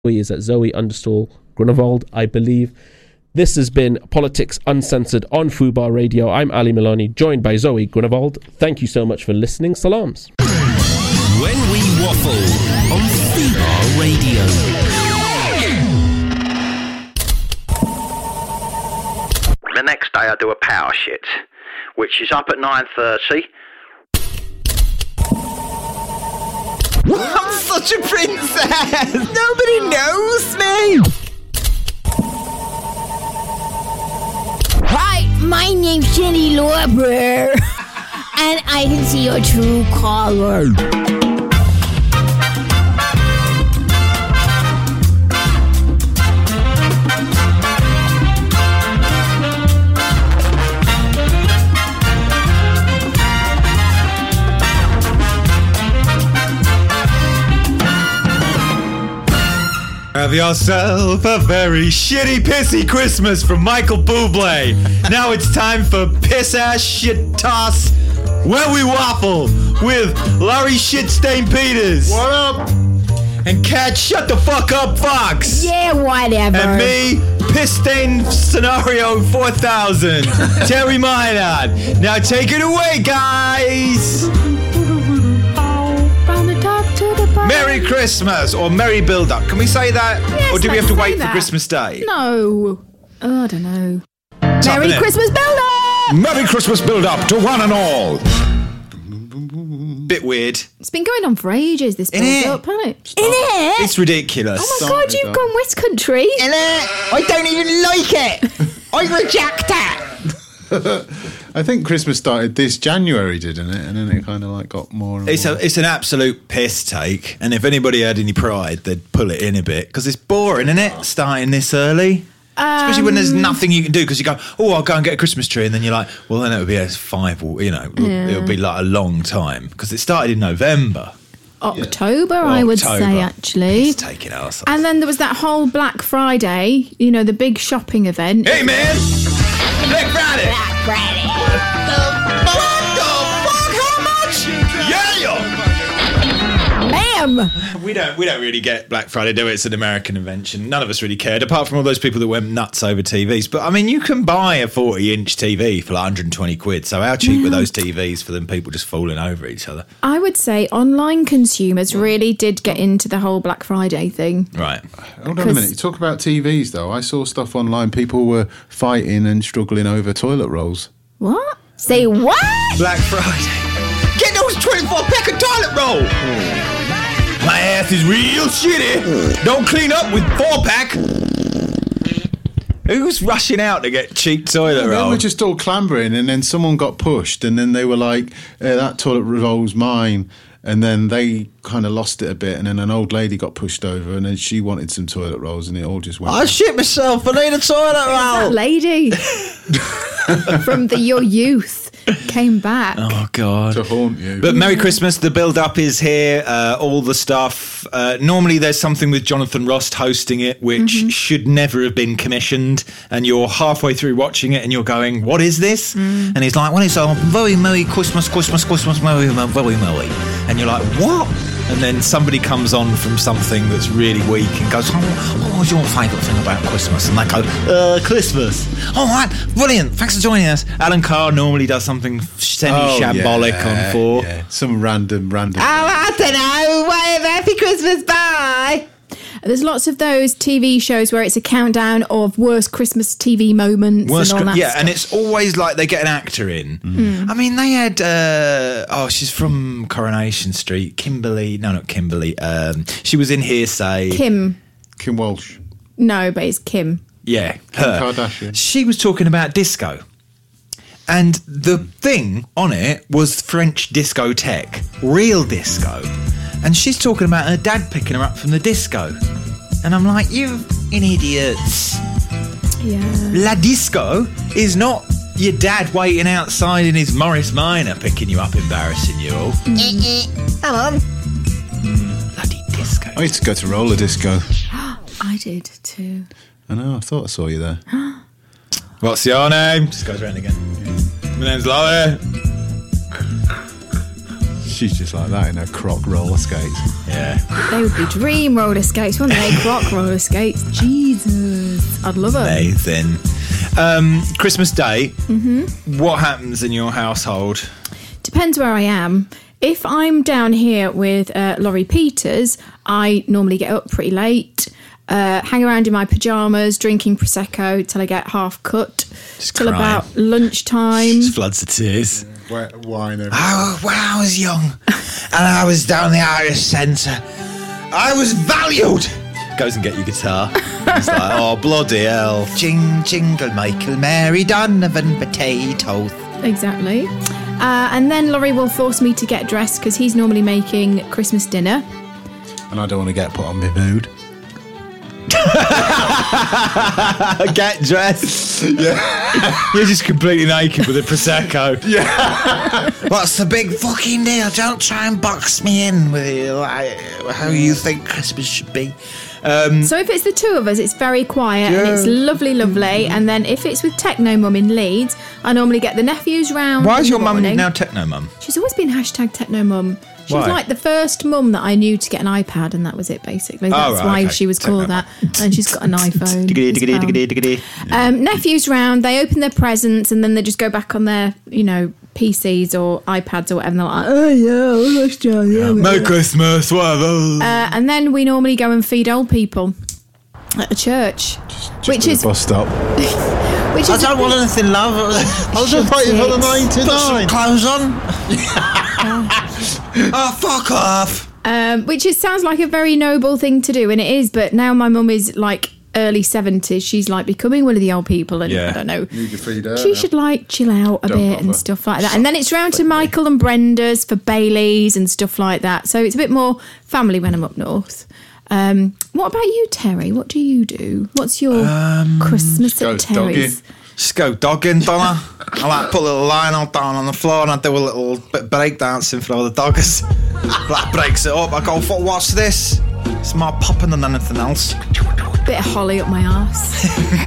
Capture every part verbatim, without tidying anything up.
Zoe is at Zoe underscore Grunewald, I believe. This has been Politics Uncensored on Fubar Radio. I'm Ali Milani, joined by Zoe Grunewald. Thank you so much for listening. Salams. When We Waffle on Fubar Radio. The next day I do a power shit, which is up at nine thirty. I'm such a princess! Nobody knows me! Hi, my name's Jenny Lorber, and I can see your true color. Have yourself a very shitty pissy Christmas from Michael Bublé. Now it's time for piss ass shit toss When We Waffle with Larry Shitstain Peters. What up? And Cat Shut the Fuck Up Fox. Yeah, whatever. And me, Piss Stain Scenario four thousand, Terry Minard. Now take it away, guys. Merry Christmas or Merry Build-Up. Can we say that? Yes, or do we have let's to say wait that. for Christmas Day? No. Oh, I don't know. Tough, Merry innit? Christmas build-up! Merry Christmas build-up to one and all. Bit weird. It's been going on for ages, this Innit? build-up, hasn't it? In it? It's ridiculous. Oh my God, you've gone West Country. In it? I don't even like it! I reject it! I think Christmas started this January, didn't it? And then it kind of like got more and It's more. a, it's an absolute piss take, and if anybody had any pride, they'd pull it in a bit because it's boring, isn't it? Starting this early, especially when there's nothing you can do because you go, oh, I'll go and get a Christmas tree, and then you're like, well, then it would be a five, or, you know, Yeah. it would be like a long time because it started in November. October, I would October. say, actually. It's taking us. And then there was that whole Black Friday, you know, the big shopping event. Hey, man! Black Friday! Black Friday. What the fuck? How much? Yeah! Ma'am! We don't we don't really get Black Friday, do we? It's an American invention. None of us really cared, apart from all those people that went nuts over T Vs. But I mean, you can buy a forty inch T V for like one hundred twenty quid. So how cheap were those T Vs for them people just falling over each other? I would say online consumers really did get into the whole Black Friday thing. Right. Hold on a minute. You talk about T Vs, though. I saw stuff online. People were fighting and struggling over toilet rolls. What? Say what? Black Friday. Get those twenty-four pack of toilet roll. My ass is real shitty. Don't clean up with four pack. Who's rushing out to get cheap toilet They roll? were just all clambering, and then someone got pushed, and then they were like, eh, that toilet roll's mine. And then they kind of lost it a bit, and then an old lady got pushed over, and then she wanted some toilet rolls, and it all just went... I shit myself. I need a toilet That roll. lady from the Your Youth came back. Oh, God. to haunt you. But Merry Christmas. The build-up is here. Uh, all the stuff. Uh, normally there's something with Jonathan Rost hosting it, which Mm-hmm. should never have been commissioned. And you're halfway through watching it and you're going, what is this? Mm. And he's like, well, it's a very Merry Christmas, Christmas, Christmas, Merry, very Merry. And you're like, what? And then somebody comes on from something that's really weak and goes, oh, what was your favourite thing about Christmas? And they go, uh, Christmas. All right, brilliant. Thanks for joining us. Alan Carr normally does something semi-shambolic Oh, yeah, on four. yeah. Some random, random... Oh, I don't know. Whatever. Happy Christmas. Bye. There's lots of those T V shows where it's a countdown of worst Christmas T V moments Worst and all cri- that yeah, stuff. and it's always like they get an actor in. I mean, they had, uh, oh, she's from Coronation Street. Kimberly, no, not Kimberly. Um, she was in Hearsay. Kim. Kim Walsh. No, but it's Kim. Yeah, Kim her. Kardashian. She was talking about disco. And the thing on it was French discotheque, real disco. And she's talking about her dad picking her up from the disco. And I'm like, you in idiots. Yeah. La disco is not your dad waiting outside in his Morris Minor picking you up, embarrassing you all. Come on. Bloody disco. I used to go to roller disco. I did too. I know, I thought I saw you there. What's your name? Just goes around again. My name's Laurie. She's just like that in her croc roller skates. Yeah. They would be dream roller skates, wouldn't they? Croc roller skates. Jesus. I'd love them. Amazing. Um, Christmas Day, Mm-hmm. what happens in your household? Depends where I am. If I'm down here with uh, Laurie Peters, I normally get up pretty late, uh, hang around in my pyjamas, drinking Prosecco till I get half cut, Just till crying. about lunchtime. Just floods of tears. Wine everywhere. I, when I was young and I was down the Irish Centre, I was valued. Goes and get your guitar. It's like, oh, bloody hell. Jing, jingle, Michael, Mary, Donovan, potatoes. Exactly. Uh, and then Laurie will force me to get dressed because he's normally making Christmas dinner. And I don't want to get put on my mood. Get dressed. Yeah. You're just completely naked with a Prosecco. Yeah. What's the big fucking deal? Don't try and box me in with you, like, how you think Christmas should be. Um, So if it's the two of us, it's very quiet and it's lovely, lovely. And then if it's with Techno Mum in Leeds, I normally get the nephews round. why in is the your mum morning. now Techno Mum? She's always been hashtag Techno Mum. She was Why? like the first mum that I knew to get an iPad, and that was it, basically. That's Oh, right, why okay. she was Techno called that. And she's got an iPhone. Diggity, as diggity, well. diggity, diggity. Um, nephews round, they open their presents, and then they just go back on their, you know, P Cs or iPads or whatever, and they're like, oh, yeah, oh, that's John, yeah. Merry Christmas, whatever. Uh, and then we normally go and feed old people at the church. Just which at the is bus stop. which I is don't want anything, love. I was just waiting for the Put some ninety-nine. clothes on. Oh, fuck off. um, which is sounds like a very noble thing to do, and it is. But now my mum is like early seventies. She's like becoming one of the old people, and Yeah. I don't know. Need to feed her. She should like chill out a Don't bit bother. and stuff like that. And then it's round to Michael and Brenda's for Baileys and stuff like that. So it's a bit more family when I'm up north. Um, what about you, Terry? What do you do? What's your Christmas go at Terry's? dogging. Just go dogging, Donna. I like put a little Lionel down on the floor and I do a little bit of break dancing for all the doggers. That breaks it up. I go, "For what's this? It's more popping than anything else." Bit of holly up my arse.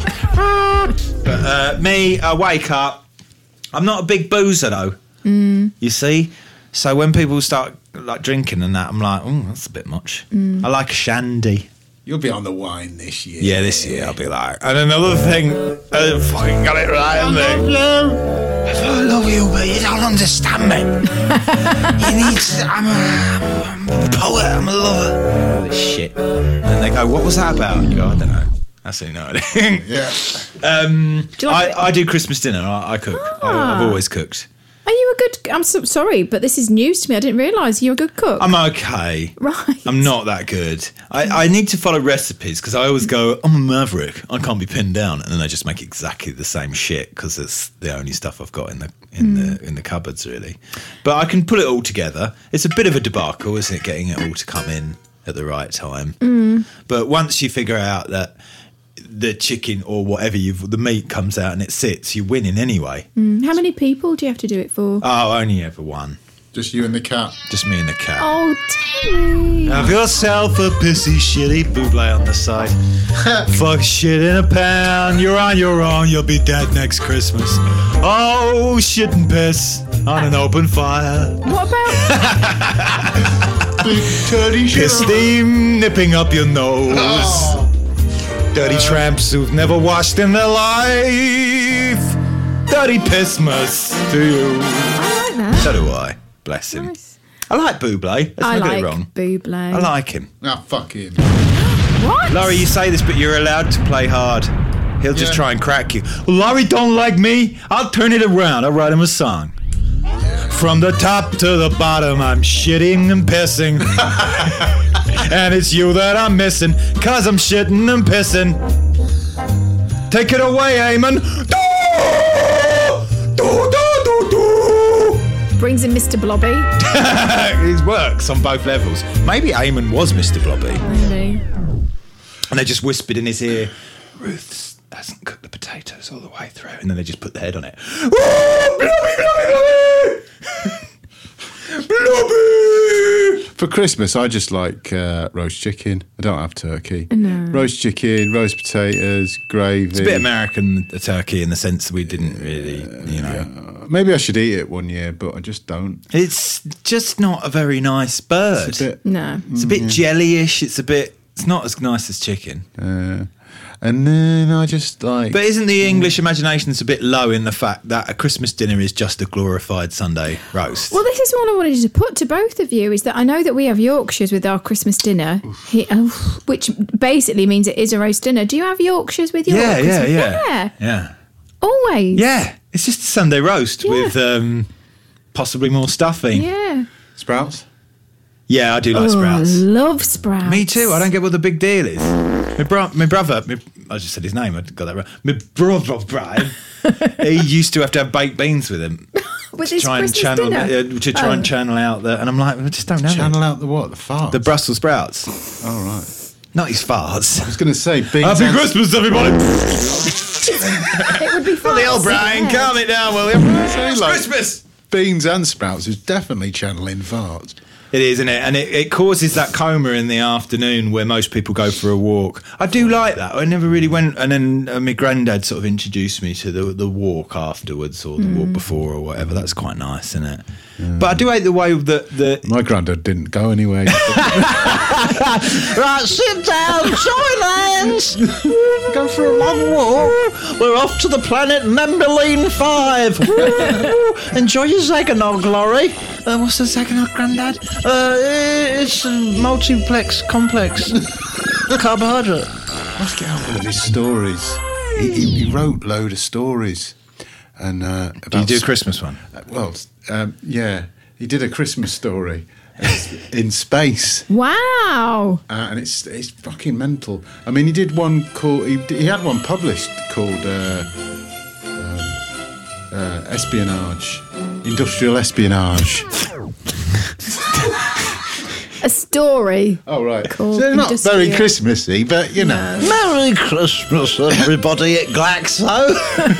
But uh, me, I wake up. I'm not a big boozer though. Mm. You see, so when people start like drinking and that, I'm like, "Oh, that's a bit much." I like a shandy. You'll be on the wine this year. Yeah, this year I'll be like. And another thing, I fucking got it right. I love you. I love you, but you don't understand me. You need to, I'm, a, I'm a poet, I'm a lover. Holy shit. And they go, "What was that about?" And you go, "I don't know." That's it, no idea. Yeah. Um, Do you like I, I do Christmas dinner. I, I cook. I, Ah. I've always cooked. Are you a good... I'm so, sorry, but this is news to me. I didn't realise you're a good cook. I'm okay. Right. I'm not that good. I, I need to follow recipes because I always go, "I'm a maverick. I can't be pinned down," and then I just make exactly the same shit because it's the only stuff I've got in the in the in the cupboards, really. But I can put it all together. It's a bit of a debacle, isn't it? Getting it all to come in at the right time. But once you figure out that the chicken or whatever you've the meat comes out and it sits, you're winning anyway. How many people do you have to do it for? Oh, only ever one. Just you and the cat. Just me and the cat. Oh, Terry. Have yourself a pissy shitty Buble on the side. Fuck shit in a pan. You're on your own. You'll be dead next Christmas. Oh, shit and piss on an open fire. What about... Big turdy shit. Piss steam nipping up your nose. Oh. Dirty tramps who've never washed in their life. Dirty pissmas to you. I like that. So do I. Bless him. Nice. I like Buble. Let's I not get like it wrong. Buble. I like him. Ah, fuck him. What? Laurie, you say this, but you're allowed to play hard. He'll just Yeah. try and crack you. Well, Laurie don't like me. I'll turn it around. I'll write him a song. From the top to the bottom, I'm shitting and pissing. And it's you that I'm missing, cause I'm shitting and pissing. Take it away, Eamon. Do, do, do, do, do. Brings in Mister Blobby. It works on both levels. Maybe Eamon was Mister Blobby. Really? And they just whispered in his ear, "Ruth hasn't cooked the potatoes all the way through." And then they just put the head on it. Oh, blobby, blobby, blobby! Blobby! For Christmas, I just like uh, roast chicken. I don't have turkey. No. roast chicken, roast potatoes, gravy. It's a bit American, the turkey, in the sense that we didn't really, you know. Uh, maybe I should eat it one year, but I just don't. It's just not a very nice bird. It's a bit, No. It's a bit jellyish. It's a bit. It's not as nice as chicken. uh, and then I just like. But isn't the English imagination a bit low in the fact that a Christmas dinner is just a glorified Sunday roast? Well, this is what I wanted to put to both of you, is that I know that we have Yorkshires with our Christmas dinner, he, oh, which basically means it is a roast dinner. Do you have Yorkshires with your yeah, yeah, Christmas? yeah, Yeah. yeah, Always. yeah. It's just a Sunday roast Yeah. with um, possibly more stuffing. Yeah. Sprouts? Yeah, I do like Oh, sprouts. I love sprouts. Me too. I don't get what the big deal is. My, bro- my brother, my, I just said his name. I got that wrong. My brother Brian, he used to have to have baked beans with him With to his try and Christmas channel dinner? uh, to try Oh. and channel out the. And I'm like, I just don't know. Channel out the what? The farts? the Brussels sprouts, Oh, right. not his farts. I was going to say beans. Happy and- Christmas, everybody! It would be fun. The old Brian, calm it down, will you? Say, It's like, Christmas. Beans and sprouts is definitely channeling farts. It is, isn't it? And it, it causes that coma in the afternoon where most people go for a walk. I do like that. I never really went, and then uh, my granddad sort of introduced me to the the walk afterwards or the walk before or whatever. That's quite nice, isn't it? But I do hate the way that the My granddad didn't go anywhere. Right, sit down, Soylance. Go for a long walk. We're off to the planet Nembeline five. Enjoy your Zagonog, Laurie. Uh, what's the Zagonog, Grandad? Uh, it's a multiplex complex carbohydrate. Must get out of his stories. He, he, he wrote load of stories, and uh, about do you do a sp- Christmas one? uh, well, um, yeah, he did a Christmas story in space, Wow. uh, and it's it's fucking mental. I mean, he did one called he, he had one published called uh, um, uh, espionage, industrial espionage. A story. Oh right, Called so not industrial- very Christmassy, but you know. Merry Christmas, everybody at Glaxo.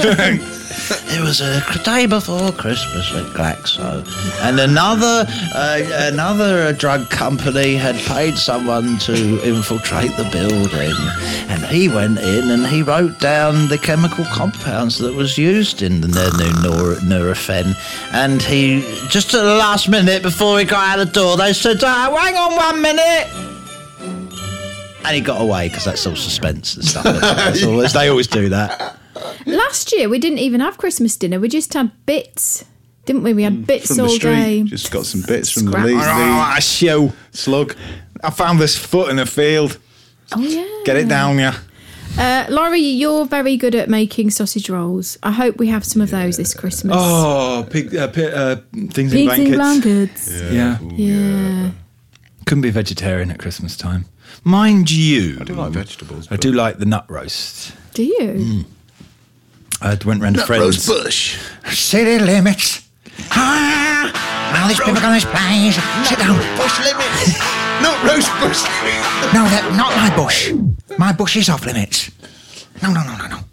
It was a day before Christmas at Glaxo, and another uh, another drug company had paid someone to infiltrate the building, and he went in and he wrote down the chemical compounds that was used in the new Neur- Nurofen, and he just at the last minute before he got out the door, they said, oh, "Hang on one minute." And he got away because that's all suspense and stuff. That's all, they always do that. Last year, we didn't even have Christmas dinner. We just had bits, didn't we? We had bits From the all street, day. just got some bits from the Scrap. lead, Oh, lead a show. slug. I found this foot in the field. Oh, yeah. Get it down, yeah. Uh, Laurie, you're very good at making sausage rolls. I hope we have some of those this Christmas. Oh, pig, uh, pi- uh, things in Pigs in blankets. blankets. Yeah. Yeah. Couldn't be vegetarian at Christmas time. Mind you, I do like vegetables. I do like the nut roast. Do you? I went round to friends. bush. City limits. Ah, all these people on this place. Sit down. Bush limits. Not roast bush. No, that not my bush. My bush is off limits. No, no, no, no, no.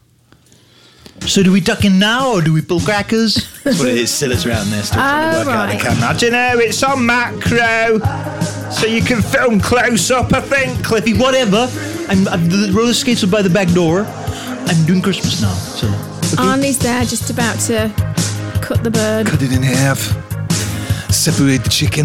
So do we duck in now or do we pull crackers? That's what it is. Silas around there still trying to Oh, work out the right. camera. Do you know, it's on macro, so you can film close up, I think. Cliffy, whatever. I'm, I'm the roller skates are by the back door. I'm doing Christmas now. So Arnie's there just about to cut the bird. Cut it in half. Separate the chicken.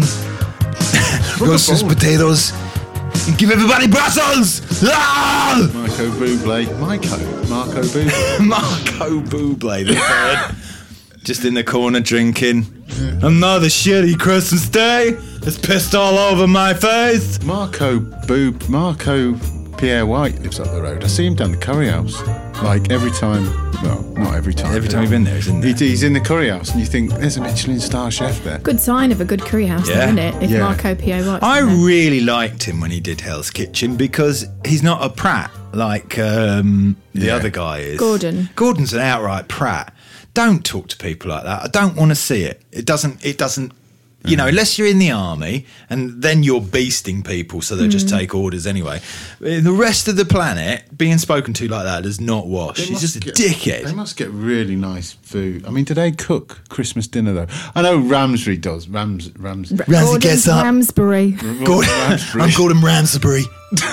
Roast those potatoes. And give everybody Brussels! Ah! Marco Bublé. Marco. Marco Bublé. Marco Bublé, the bird. Just in the corner drinking. Another shitty Christmas day. It's pissed all over my face. Marco Boob. Marco Pierre White lives up the road. I see him down the curry house. Like every time. Well, not every time. Every time you've been there, isn't He, there? he's in the curry house, and you think there's a Michelin star chef there. Good sign of a good curry house, Yeah. though, isn't it? If Yeah. Marco P O White's I in there. really liked him when he did Hell's Kitchen because he's not a prat like um, the Yeah. other guy is. Gordon. Gordon's an outright prat. Don't talk to people like that. I don't want to see it. It doesn't. It doesn't. You know, unless you're in the army and then you're beasting people, so they just take orders anyway. In the rest of the planet, being spoken to like that does not wash. He's must just a get- dickhead. They must get really nice food. I mean, do they cook Christmas dinner though? I know Ramsbury does. Rams, Rams. Ramsey Gordon's gets up. Ramsbury. Gordon, Ramsbury. I'm Gordon Ramsbury.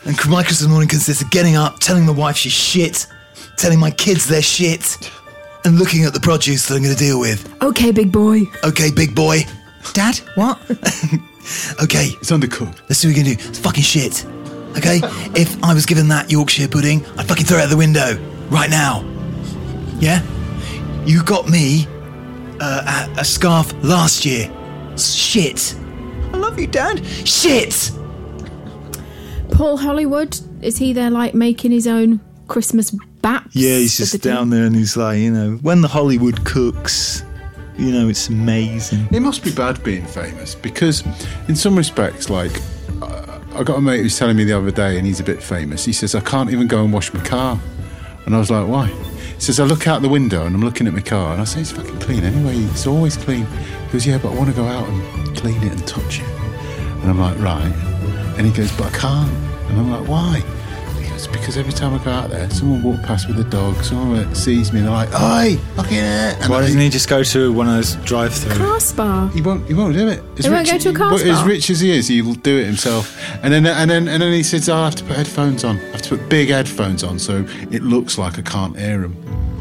And my Christmas morning consists of getting up, telling my wife she's shit, telling my kids they're shit, and looking at the produce that I'm going to deal with. Okay, big boy. Okay, big boy. Dad, what? Okay, It's undercooked. let's see what we can do. It's fucking shit. Okay? If I was given that Yorkshire pudding, I'd fucking throw it out the window. Right now. Yeah? You got me uh, a, a scarf last year. Shit. I love you, Dad. Shit. Paul Hollywood, is he there like making his own Christmas baps? Yeah, he's of just the down day? there and he's like, you know, when the Hollywood cooks, you know, it's amazing. It must be bad being famous because, in some respects, like, uh, I got a mate who's telling me the other day, and he's a bit famous. He says, I can't even go and wash my car. And I was like, why? He says, I look out the window and I'm looking at my car, and I say, it's fucking clean anyway. It's always clean. He goes, yeah, but I want to go out and clean it and touch it. And I'm like, right. And he goes, but I can't. And I'm like, why? He goes, because every time I go out there, someone walks past with a dog, someone sees me and they're like, oi, look at it. And Why I- doesn't he just go to one of those drive-through? Car spa. He won't. He won't do it. As He won't go to a car but As spa? rich as he is, he'll do it himself. And then, and then, and then he says, "I have to put headphones on. I have to put big headphones on, so it looks like I can't hear him."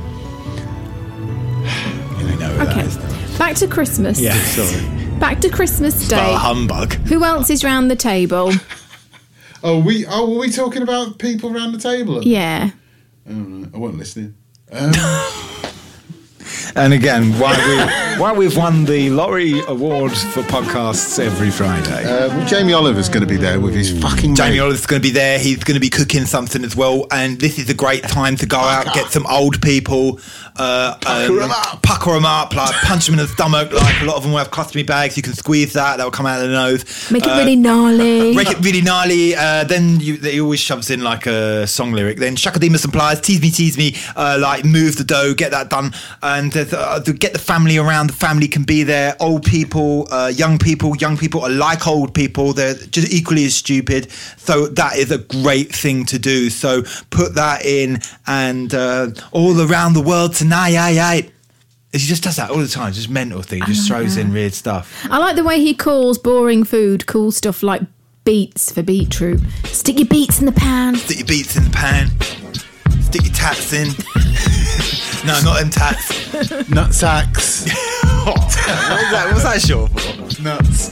You know what that Okay, is. back to Christmas. Yeah. Sorry. Back to Christmas Day. Oh, humbug. Who else is round the table? Oh, we. Oh, were we talking about people around the table? Yeah. Oh, right. I wasn't listening. Um, And again, why, we, why we've won the Laurie Award for podcasts every Friday. uh, well, Jamie Oliver's going to be there with his fucking Jamie mate. Oliver's going to be there. He's going to be cooking something as well. And this is a great time to go out, get some old people, uh, Pucker 'em up. pucker them up, like punch them in the stomach. Like a lot of them will have colostomy bags. You can squeeze that; that will come out of the nose. Make it Uh, really gnarly. Make it really gnarly. Uh, then you, he always shoves in like a song lyric. Then Shakadima supplies, tease me, tease me. Uh, like move the dough, get that done, and uh, to get the family around. The family can be there. Old people, uh, young people. Young people are like old people. They're just equally as stupid. So that is a great thing to do. So put that in, and uh, all around the world tonight. He just does that all the time. Just mental thing. Just throws in weird stuff. I like the way he calls boring food cool stuff like beets for beetroot. Stick your beets in the pan. Stick your beets in the pan. Stick your tats in. No, not them tats. Nut sacks. what was that? What's that short for? Nuts.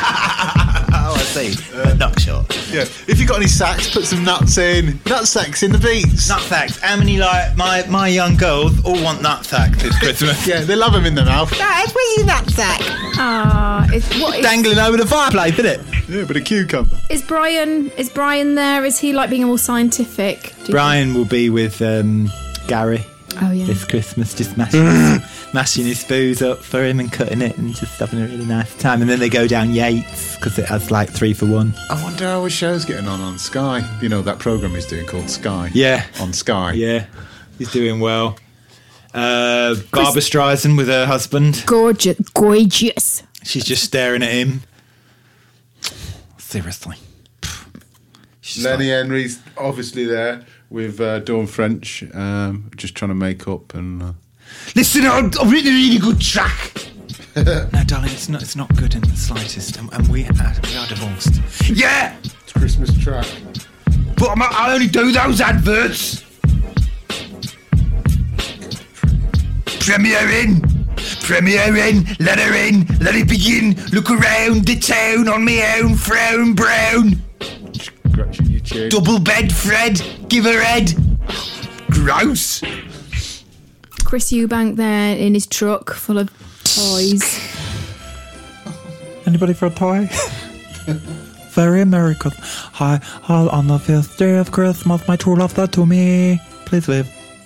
Oh, I see. Uh, nut short. Yeah. If you've got any sacks, put some nuts in. Nut sacks in the beets. Nut sacks. How many, like, my, my young girls all want nut sacks this Christmas? Yeah, they love them in their mouth. Dad, where's your nut sack? Ah, is, what is, Dangling over the fireplace, isn't it? Yeah, but a cucumber. is Brian? Is Brian there? Is he like being all scientific? Do you Brian will be with um, Gary think? Oh yeah. this Christmas, just mashing, his, mashing his food up for him and cutting it and just having a really nice time. And then they go down Yates because it has like three for one. I wonder how his show's getting on on Sky. You know, that programme he's doing called Sky. Yeah. On Sky. Yeah, he's doing well. Uh, Barbara Streisand with her husband. Gorgeous, gorgeous. She's just staring at him. Seriously. She's Lenny like- Henry's obviously there with uh, Dawn French, um, just trying to make up and. Uh, Listen, I've I've written a really good track. No, darling, it's not. It's not good in the slightest, and, and we, are, we are divorced. Yeah, it's a Christmas track. but I'm, I only do those adverts. Premiere in, premiere in, let her in, let it begin. Look around the town on me own, frown brown. Scratching your chin. Double bed, Fred, give her head. Gross. Chris Eubank there in his truck full of toys. Anybody for a toy? Very Merry Christmas. Hi, hi, on the fifth day of Christmas, my true love said to me, please live.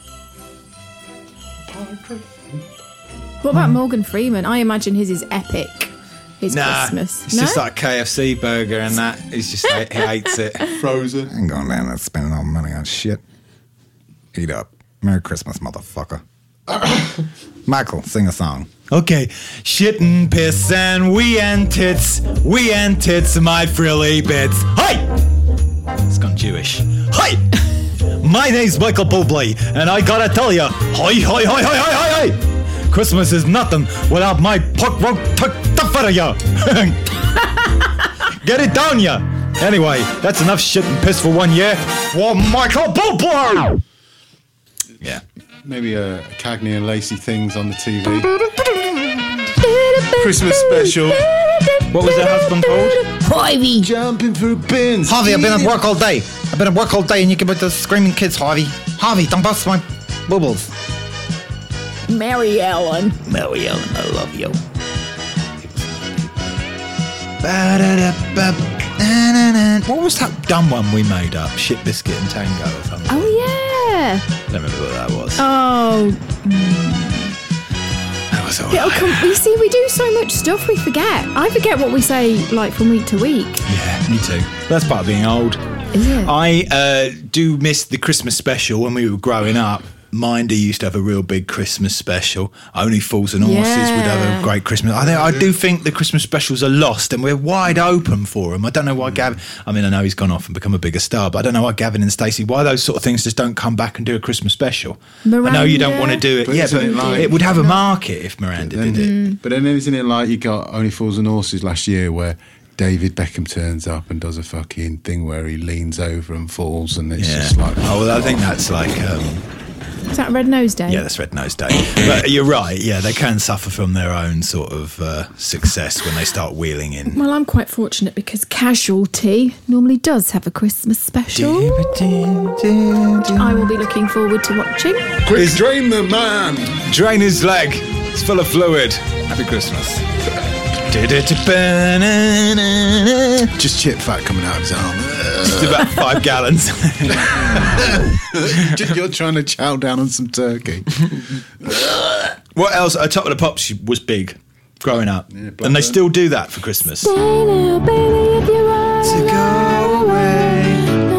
What about Morgan Freeman? I imagine his is epic. His Nah, Christmas. it's no? just like a K F C burger and that. He's just, he hates it. Frozen. I ain't going down there spending all my money on shit. Eat up. Merry Christmas, motherfucker. Michael, sing a song. Okay, shit and piss and wee and tits, wee and tits, my frilly bits. Hi! It's gone Jewish. Hi! My name's Michael Bublé, and I gotta tell ya, hi, hi, hi, hi, hi, hi, hi! Christmas is nothing without my puck rock tuck tuck for ya. Get it down ya! Anyway, that's enough shit and piss for one year. One Michael Bublé. Yeah. Maybe a uh, Cagney and Lacey things on the T V. Christmas special. What was her husband called? Harvey. Jumping through bins. Harvey, I've been at work all day. I've been at work all day and you give it to screaming kids, Harvey. Harvey, don't bust my bubbles. Mary Ellen. Mary Ellen, I love you. What was that dumb one we made up? Shit Biscuit and Tango or something? Oh, yeah. I don't remember what that was. Oh. That was all It'll right. come, you see, we do so much stuff we forget. I forget what we say, like, from week to week. Yeah, me too. That's part of being old. Is it? I uh, do miss the Christmas special when we were growing up. Mindy used to have a real big Christmas special. Only Fools and Horses Yeah. would have a great Christmas. I, think, I do think the Christmas specials are lost and we're wide open for them. I don't know why Gavin... I mean, I know he's gone off and become a bigger star, but I don't know why Gavin and Stacey, why those sort of things just don't come back and do a Christmas special. Miranda. I know you don't want to do it. But yeah, isn't but it like- it would have a market if Miranda Then- did it. But then isn't it like you got Only Fools and Horses last year where David Beckham turns up and does a fucking thing where he leans over and falls and it's Yeah. just like... Oh, well, I think that's like... Um, Is that Red Nose Day? Yeah, that's Red Nose Day. But you're right, yeah, they can suffer from their own sort of uh, success when they start wheeling in. Well, I'm quite fortunate because Casualty normally does have a Christmas special, which I will be looking forward to watching. Quick, drain the man! Drain his leg. It's full of fluid. Happy Christmas. Just chip fat coming out of his arm. Just about five gallons. You're trying to chow down on some turkey. What else? Uh, Top of the Pops was big growing up. Yeah, and they Blackburn. still do that for Christmas. To go away.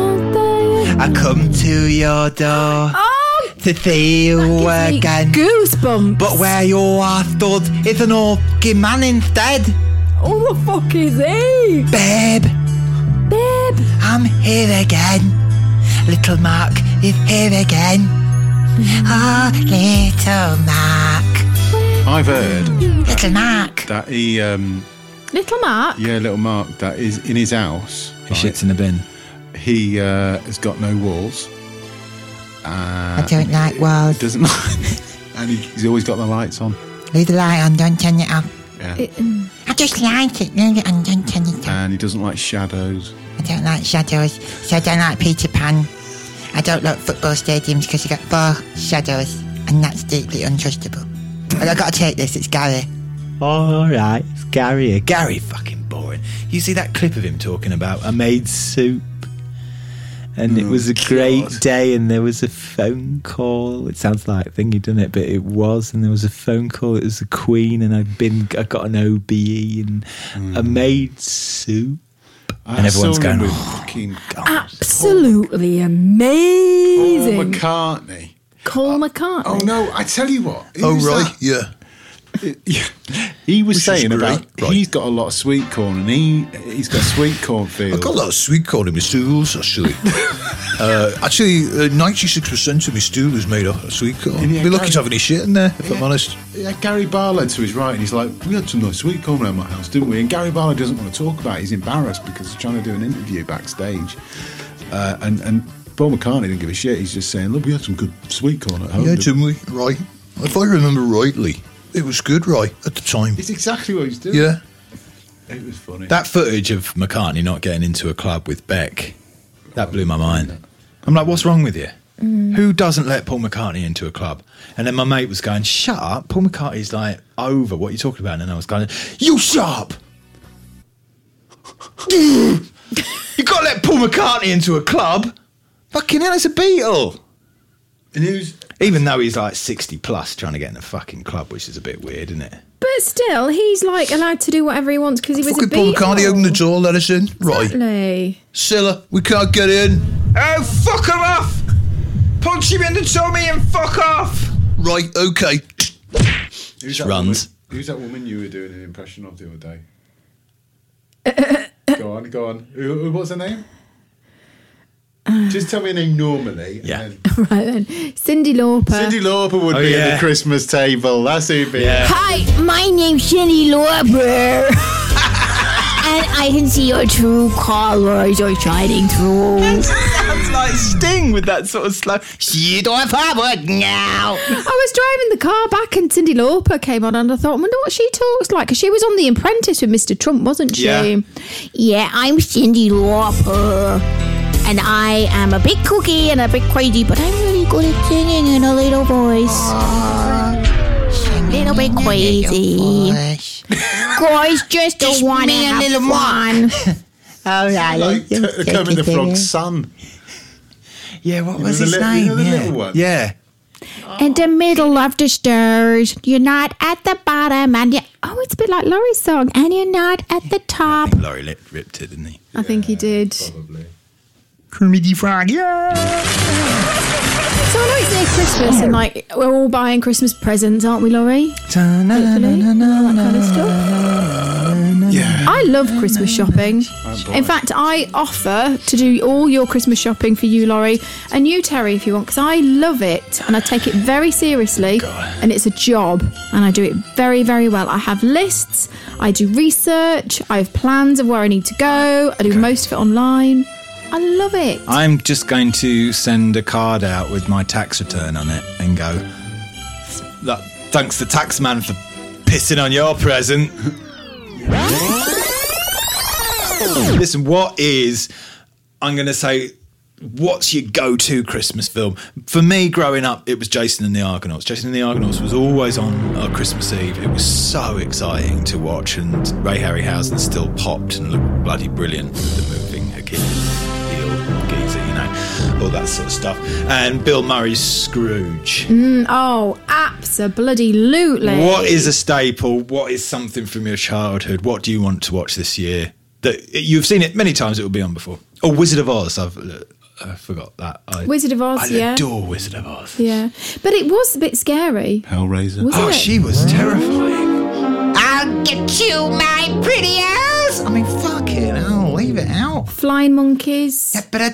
I come to your door Oh, to see you gives me again. goosebumps. But where you are stood is an orky man instead. Oh, the fuck is he? Babe, Babe. I'm here again. Little Mark is here again. Oh, little Mark. I've heard Little Mark. that he, um, Little Mark. yeah, little Mark, that is in his house. He shits in the bin. He uh, has got no walls. Uh, I don't like walls. Doesn't and he, he's always got the lights on. Leave the light on, don't turn it off. Yeah. It- mm. I just like it. Leave it on, don't turn it off. And he doesn't like shadows. I don't like shadows, so I don't like Peter Pan. I don't like football stadiums because you got four shadows, and that's deeply untrustable. And I've got to take this, it's Gary. Alright, it's Gary. Gary fucking boring. You see that clip of him talking about a maid's soup? And it was a great day and there was a phone call. It sounds like thingy, doesn't it? But it was, and there was a phone call. It was the Queen and I'd been I got an O B E and a maid's soup. I And everyone's saw going, him with "Oh, fucking Absolutely Paul amazing. McCartney. Cole McCartney. Oh no! I tell you what. Oh, who's right, that? yeah. Yeah. He was Which is saying great. about Right. he's got a lot of sweet corn and he he's got sweet corn fields. I've got a lot of sweet corn in my stools, actually. uh, actually, uh, ninety-six percent of my stool is made up of sweet corn. And yeah, Be lucky Gary- to have any shit in there, if I'm honest. Yeah, Gary Barlow to his right, and he's like, "We had some nice sweet corn around my house, didn't we?" And Gary Barlow doesn't want to talk about it. He's embarrassed because he's trying to do an interview backstage, uh, and and Paul McCartney didn't give a shit. He's just saying, "Look, we had some good sweet corn at home." Yeah, didn't didn't we? Right. If I remember rightly, it was good, right, at the time. It's exactly what he's doing. Yeah. It was funny. That footage of McCartney not getting into a club with Beck, that blew my mind. I'm like, what's wrong with you? Who doesn't let Paul McCartney into a club? And then my mate was going, shut up. Paul McCartney's like, over. What are you talking about? And I was going, you shut up. You got to let Paul McCartney into a club. Fucking hell, it's a Beatle. And who's Even though he's like sixty plus trying to get in a fucking club, which is a bit weird, isn't it? But still, he's like allowed to do whatever he wants because he was Fucking a Paul Beatle. McCartney opened the door, let us in. Right. Exactly. Silla, we can't get in. Oh, fuck him off! Punch him in the tummy and fuck off! Right, okay. who's Just runs. Woman, who's that woman you were doing an impression of the other day? Go on, go on. Who, who what's her name? Just tell me a name normally. Yeah. And then Right then. Cyndi Lauper. Cyndi Lauper would Oh, be at yeah. the Christmas table. That's who'd be. Yeah. Hi, my name's Cyndi Lauper. I can see your true colours are shining through. Sounds like Sting with that sort of slow. See it on forward now. I was driving the car back and Cyndi Lauper came on and I thought, I wonder what she talks like. Because she was on The Apprentice with Mister Trump, wasn't she? Yeah. Yeah, I'm Cyndi Lauper. And I am a big cookie and a bit crazy, but I'm really good at singing in a little voice. A little bit crazy. Guys just don't want to have little fun. Oh, yeah. Like t- Kermit the Frog's son. Yeah, what was You know his the li- name? you know the yeah. little one? Yeah. In the middle of the stairs, you're not at the bottom, and you oh, it's a bit like Laurie's song, and you're not at the top. Laurie li- ripped it, didn't he? I think he did. Probably. Kermit the Frog, yeah. So I know it's near Christmas, and like we're all buying Christmas presents, aren't we, Laurie? Hopefully, all that kind of stuff. Yeah. I love Christmas shopping. In fact, I offer to do all your Christmas shopping for you, Laurie, and you, Terry, if you want, because I love it and I take it very seriously, and it's a job, and I do it very, very well. I have lists, I do research, I have plans of where I need to go, I do most of it online. I love it. I'm just going to send a card out with my tax return on it and go, "Look, thanks the tax man for pissing on your present." Listen, what is, I'm going to say, what's your go-to Christmas film? For me, growing up, it was Jason and the Argonauts. Jason and the Argonauts was always on on Christmas Eve. It was so exciting to watch, and Ray Harryhausen still popped and looked bloody brilliant with the moving Achilles heel geezer, you know, all that sort of stuff. And Bill Murray's Scrooge. Mm, oh, abso-bloody-lutely. What is a staple? What is something from your childhood? What do you want to watch this year? That you've seen it many times. It will be on before. Oh, Wizard of Oz. I've uh, I forgot that. I, Wizard of Oz, I yeah. adore Wizard of Oz. Yeah, but it was a bit scary. Hellraiser. Was Oh, it? she was terrifying. I'll get you, my pretty ass. I mean, fucking hell, leave it out. Flying monkeys.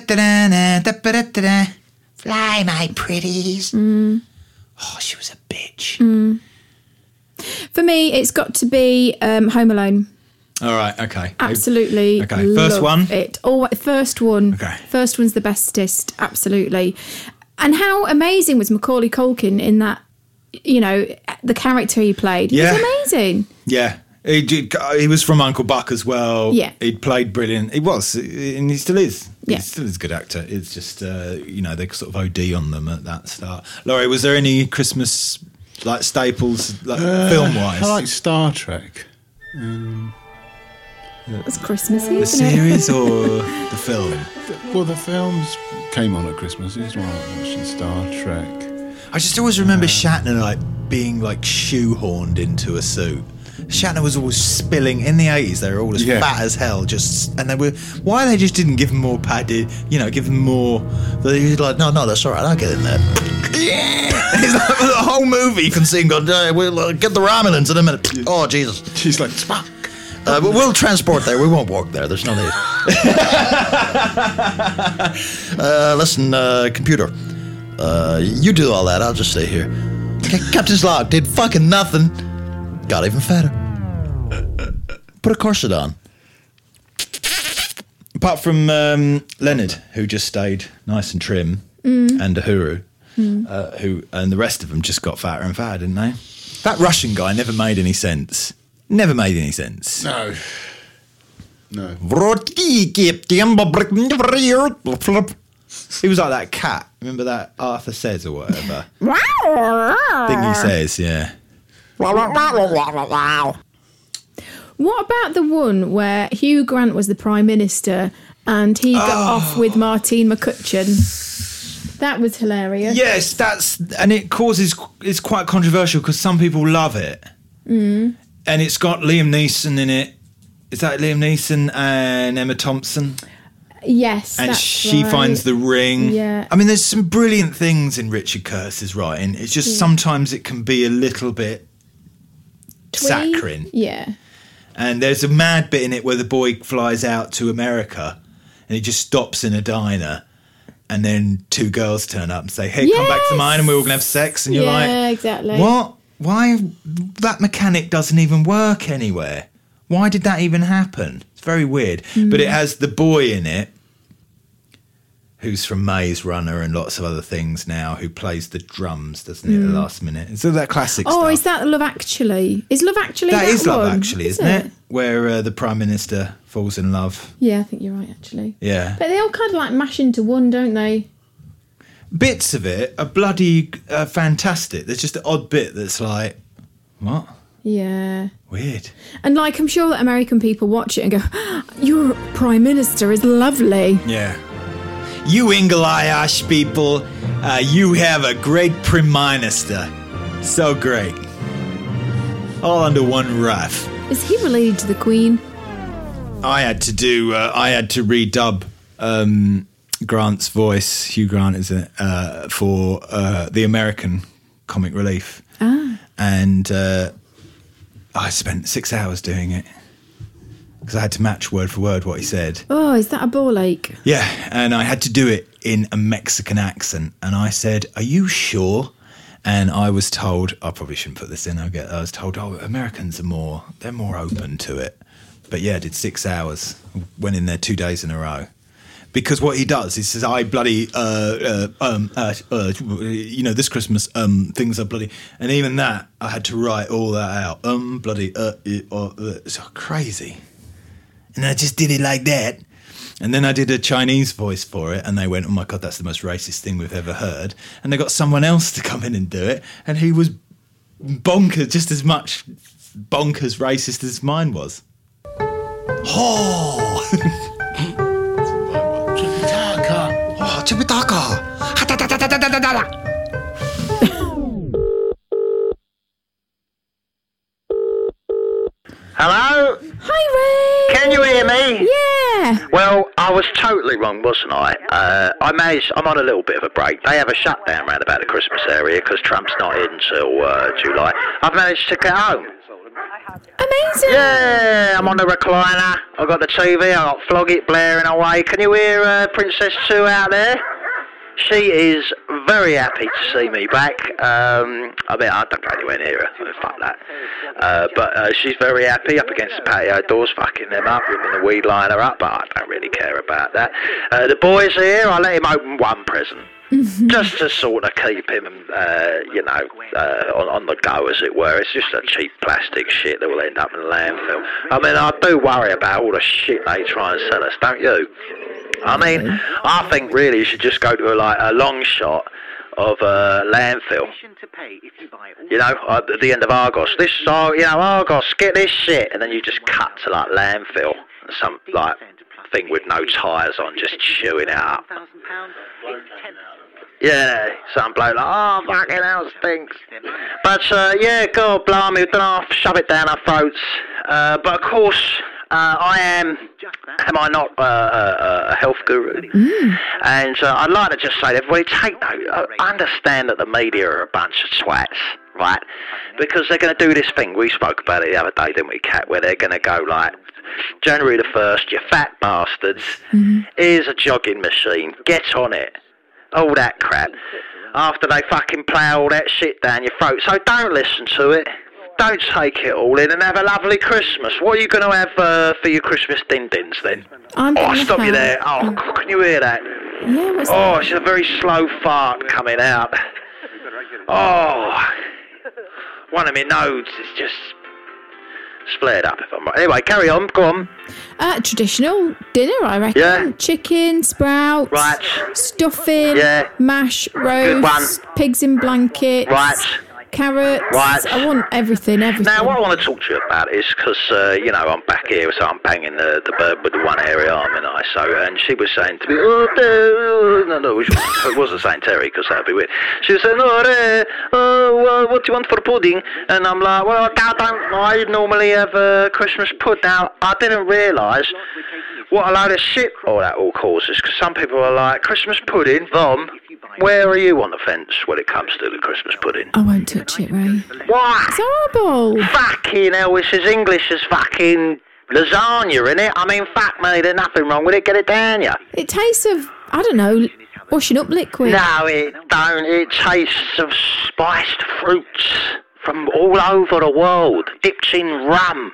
Fly, my pretties. Mm. Oh, she was a bitch. Mm. For me, it's got to be um, Home Alone. All right, okay. Absolutely. Okay, first love one? It. Oh, first one. Okay. First one's the bestest. Absolutely. And how amazing was Macaulay Culkin in that? You know, the character he played. He Yeah. was amazing. Yeah. He, did, he was from Uncle Buck as well. Yeah. He played brilliant. He was, and he still is. Yeah. He still is a good actor. It's just, uh, you know, they sort of O D on them at that start. Laurie, was there any Christmas, like, staples, like, Uh, film-wise? I like Star Trek. Um, It's Christmassy, the isn't series it? or the film? well, the films came on at Christmas. It's why I was watching Star Trek. I just always remember Shatner like being like shoehorned into a suit. Shatner was always spilling in the eighties. They were all as Yeah. fat as hell, just and they were. Why they just didn't give him more padded? You know, give him more. They were like, no, no, that's all right. I'll get in there. Yeah, it's like the whole movie. You can see him go. Uh, we'll uh, get the Romulans in a minute. Oh Jesus! She's like, Spock. Uh, but we'll transport there. We won't walk there. There's no need. uh, listen, uh, computer. Uh, you do all that. I'll just stay here. C- Captain's log did fucking nothing. Got even fatter. Put a corset on. Apart from um, Leonard, who just stayed nice and trim, Mm. and Uhuru, Mm. uh, who and the rest of them just got fatter and fatter, didn't they? That Russian guy never made any sense. Never made any sense. No. No. He was like that cat. Remember that Arthur Says or whatever thing he says? Yeah. What about the one where Hugh Grant was the Prime Minister and he got Oh. off with Martine McCutcheon? That was hilarious. Yes, that's and it causes it's quite controversial because some people love it, Mm. and it's got Liam Neeson in it. Is that Liam Neeson and Emma Thompson? Yes. And that's she right. finds the ring. Yeah. I mean, there's some brilliant things in Richard Curtis's writing. It's just Yeah. sometimes it can be a little bit Twee? saccharine. Yeah. And there's a mad bit in it where the boy flies out to America and he just stops in a diner and then two girls turn up and say, hey, come back to mine and we're all going to have sex. And you're yeah, like, exactly. what? Why? That mechanic doesn't even work anywhere. Why did that even happen? It's very weird. Mm. But it has the boy in it, who's from Maze Runner and lots of other things now, who plays the drums, doesn't it, at the last minute? So that classic Oh, stuff. is that Love Actually? Is Love Actually that, That is Love one? Actually, isn't it? Where uh, the Prime Minister falls in love. Yeah, I think you're right, actually. Yeah. But they all kind of like mash into one, don't they? Bits of it are bloody uh, fantastic. There's just an odd bit that's like, what? Yeah. Weird. And like, I'm sure that American people watch it and go, your Prime Minister is lovely. Yeah. You English people, uh, you have a great Prime Minister. So great. All under one roof. Is he related to the Queen? I had to do, uh, I had to redub um, Grant's voice, Hugh Grant is it, uh, for uh, the American Comic Relief. Ah. And uh, I spent six hours doing it. Because I had to match word for word what he said. Oh, is that a ball ache? Yeah, and I had to do it in a Mexican accent. And I said, are you sure? And I was told, I probably shouldn't put this in, I get. I was told, oh, Americans are more, they're more open to it. But yeah, I did six hours, went in there two days in a row. Because what he does, he says, I bloody, uh, uh, um, uh, uh, you know, this Christmas, um, things are bloody. And even that, I had to write all that out. Um, bloody, uh, uh, uh, it's crazy. And I just did it like that. And then I did a Chinese voice for it, and they went, oh my God, that's the most racist thing we've ever heard. And they got someone else to come in and do it, and he was bonkers, just as much bonkers racist as mine was. Oh! Oh, Chibutaka. Hello? Hi, Ray! Can you hear me? Yeah! Well, I was totally wrong, wasn't I? Uh, I managed, I'm on a little bit of a break. They have a shutdown round about the Christmas area because Trump's not in until uh, July. I've managed to get home. Amazing! Yeah, I'm on the recliner. I've got the T V, I've got Flog It blaring away. Can you hear uh, Princess Sue out there? She is very happy to see me back. Um, I mean, I don't go anywhere near her. So fuck that. Uh, but uh, she's very happy up against the patio doors, fucking them up, ripping the weed liner up, but I don't really care about that. Uh, the boy's here. I let him open one present. Just to sort of keep him, uh, you know, uh, on, on the go, as it were. It's just a cheap plastic shit that will end up in the landfill. I mean, I do worry about all the shit they try and sell us, don't you? I mean, I think really you should just go to a, like a long shot of uh, landfill. You know, at the end of Argos. This, oh, you know, Argos, get this shit, and then you just cut to like landfill, some like thing with no tyres on, just chewing it up. Yeah, some bloke like, oh, fucking hell, stinks. But, uh, yeah, God blimey, we don't have to shove it down our throats. Uh, but, of course, uh, I am, am I not uh, a, a health guru? Mm. And uh, I'd like to just say to everybody, take note. I understand that the media are a bunch of twats, right? Because they're going to do this thing. We spoke about it the other day, didn't we, Kat, where they're going to go like, January the first, you fat bastards, mm-hmm. Here's a jogging machine, get on it. All that crap. After they fucking plough all that shit down your throat. So don't listen to it. Don't take it all in and have a lovely Christmas. What are you going to have uh, for your Christmas din-dins then? I'm oh, stop you there. Oh, can you hear that? Yeah, what's oh, that? It's a very slow fart coming out. Oh, one of my nodes is just flared up, if I'm right. Anyway, carry on, go on. Uh, traditional dinner, I reckon. Yeah. Chicken, sprouts, right. Stuffing, yeah. mash, roast, pigs in blankets, right. carrots. Right. I want everything, everything. Now, what I want to talk to you about is because, uh, you know, I'm back here, so I'm banging the, the bird with the one area arm, and I, so, and she was saying to me, oh, no, no, it wasn't saying Terry, because that would be weird. She was saying, oh, uh, oh well, what do you want for pudding? And I'm like, well, I don't, I normally have a Christmas pudding. Now, I didn't realise what a load of shit all that all causes, because some people are like, Christmas pudding, Vom, where are you on the fence when it comes to the Christmas pudding? I won't touch it, Ray. Why? It's horrible. Fucking hell, it's as English as fucking lasagna, innit? I mean, fuck me, there's nothing wrong with it, get it down ya. It tastes of, I don't know, washing up liquid. No, it don't. It tastes of spiced fruits from all over the world, dipped in rum.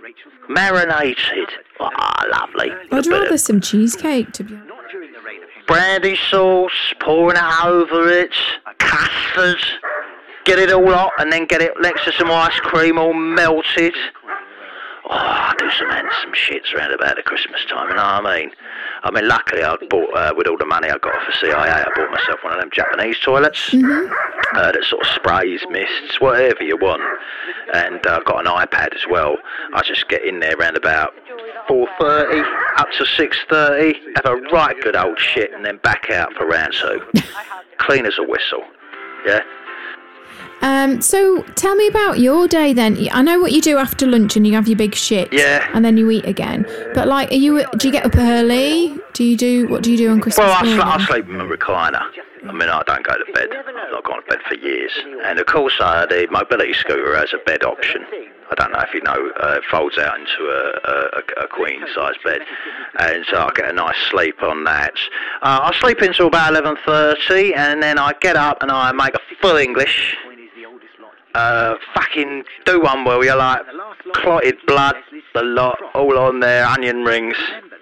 marinated. Ah, oh, lovely. I'd rather some cheesecake, to be honest. Brandy sauce, pouring it over it, custard, get it all hot, and then get it next to some ice cream all melted. Oh, I do some handsome shits around about the Christmas time, you know what I mean? I mean, luckily I bought, uh, with all the money I got off the C I A, I bought myself one of them Japanese toilets Mm-hmm. uh, that sort of sprays, mists, whatever you want. And uh, I've got an iPad as well. I just get in there around about four thirty up to six thirty, have a right good old shit, and then back out for round two. Clean as a whistle, yeah? Um, so tell me about your day then. I know what you do after lunch and you have your big shit. Yeah. And then you eat again. But like, are you? Do you get up early? Do you do what do you do on Christmas Well, I, morning? sl- I sleep in my recliner. I mean, I don't go to bed. I've not gone to bed for years. And of course, uh, the mobility scooter has a bed option. I don't know if you know, uh, it folds out into a, a, a queen-size bed. And so I get a nice sleep on that. Uh, I sleep until about eleven thirty, and then I get up and I make a full English. Uh, fucking do one where you're like clotted blood, the lot, all on there, onion rings,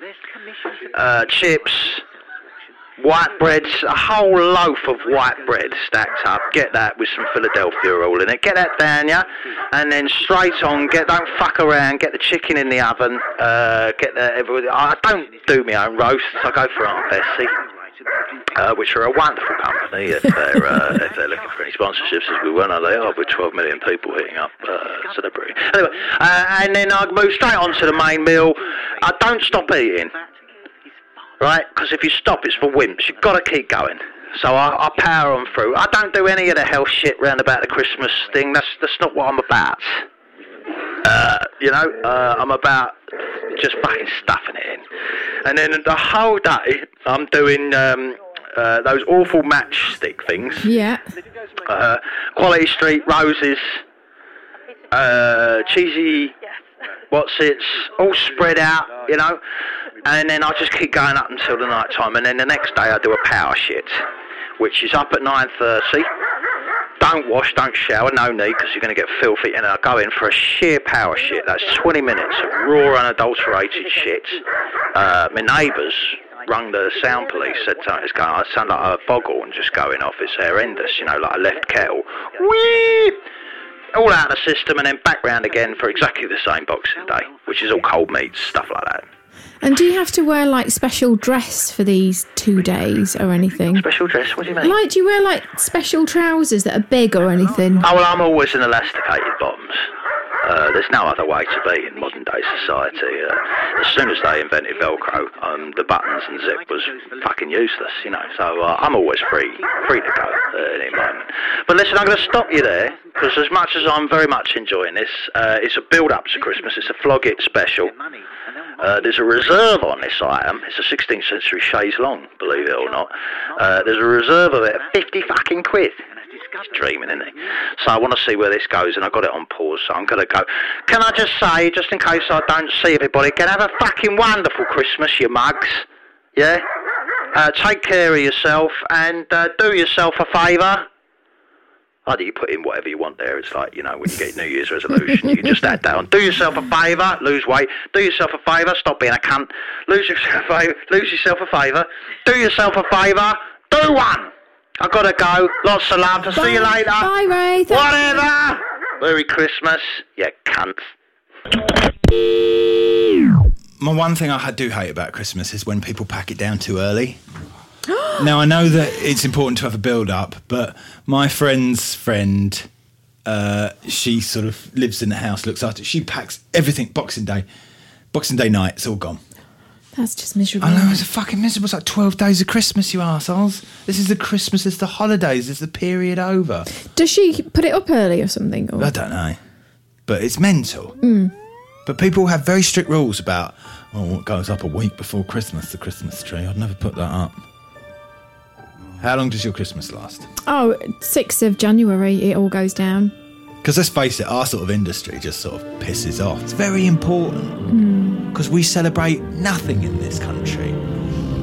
uh, chips, white breads, a whole loaf of white bread stacked up. Get that with some Philadelphia roll in it. Get that down, yeah, and then straight on. Get don't fuck around. Get the chicken in the oven. Uh, get the everything. I don't do my own roasts. I go for Aunt Bessie. Uh, which are a wonderful company if they're, uh, if they're looking for any sponsorships, as we were, they are, with twelve million people hitting up uh, celebrity. Anyway, uh, and then I move straight on to the main meal. I don't stop eating, right? Because if you stop, it's for wimps. You've got to keep going. So I, I power on through. I don't do any of the health shit round about the Christmas thing. That's that's not what I'm about. Uh, you know, uh, I'm about just fucking stuffing it in. And then the whole day, I'm doing um, uh, those awful matchstick things. Yeah. Uh, Quality Street Roses, uh, cheesy what's-its, all spread out, you know. And then I just keep going up until the night time. And then the next day, I do a power shit, which is up at nine thirty. Don't wash, don't shower, no need, because you're going to get filthy. And I go in for a sheer power shit. That's twenty minutes of raw, unadulterated shit. Uh, my neighbours rung the sound police, said something. It's going, I sound like a foghorn just going off. It's horrendous, you know, like a left kettle. Whee! All out of the system, and then back round again for exactly the same Boxing Day, which is all cold meats, stuff like that. And do you have to wear like special dress for these two days or anything? Special dress? What do you mean? Like, do you wear like special trousers that are big or anything? Oh, well, I'm always in elasticated bottoms. Uh, there's no other way to be in modern day society. Uh, as soon as they invented Velcro, um, the buttons and zip was fucking useless, you know. So uh, I'm always free, free to go uh, at any moment. But listen, I'm going to stop you there, because as much as I'm very much enjoying this, uh, it's a build-up to Christmas. It's a flog it special. Uh, there's a reserve on this item. It's a sixteenth century chaise longue, believe it or not. Uh, there's a reserve of it at fifty fucking quid. He's dreaming, isn't he? So I want to see where this goes, and I've got it on pause, so I'm going to go. Can I just say, just in case I don't see everybody, can have a fucking wonderful Christmas, you mugs. Yeah? Uh, take care of yourself, and uh, do yourself a favour. I think you put in whatever you want there. It's like, you know, when you get New Year's resolution, you can just add that on. Do yourself a favour, lose weight. Do yourself a favour, stop being a cunt. Lose yourself a favour, lose yourself a favour. Do yourself a favour, do one. I've got to go. Lots of love. I'll see you later. Bye, Ray. Thank Whatever. Merry Christmas, you cunt. My one thing I do hate about Christmas is when people pack it down too early. Now, I know that it's important to have a build-up, but my friend's friend, uh, she sort of lives in the house, looks after it. She packs everything Boxing Day. Boxing Day night, it's all gone. That's just miserable. I know, it's a fucking miserable. It's like twelve days of Christmas, you arseholes. This is the Christmas, it's the holidays, it's the period over. Does she put it up early or something? Or? I don't know. But it's mental. Mm. But people have very strict rules about, oh, what goes up a week before Christmas, the Christmas tree. I'd never put that up. How long does your Christmas last? Oh, sixth of January, it all goes down. Because let's face it, our sort of industry just sort of pisses off. It's very important. Because mm. we celebrate nothing in this country.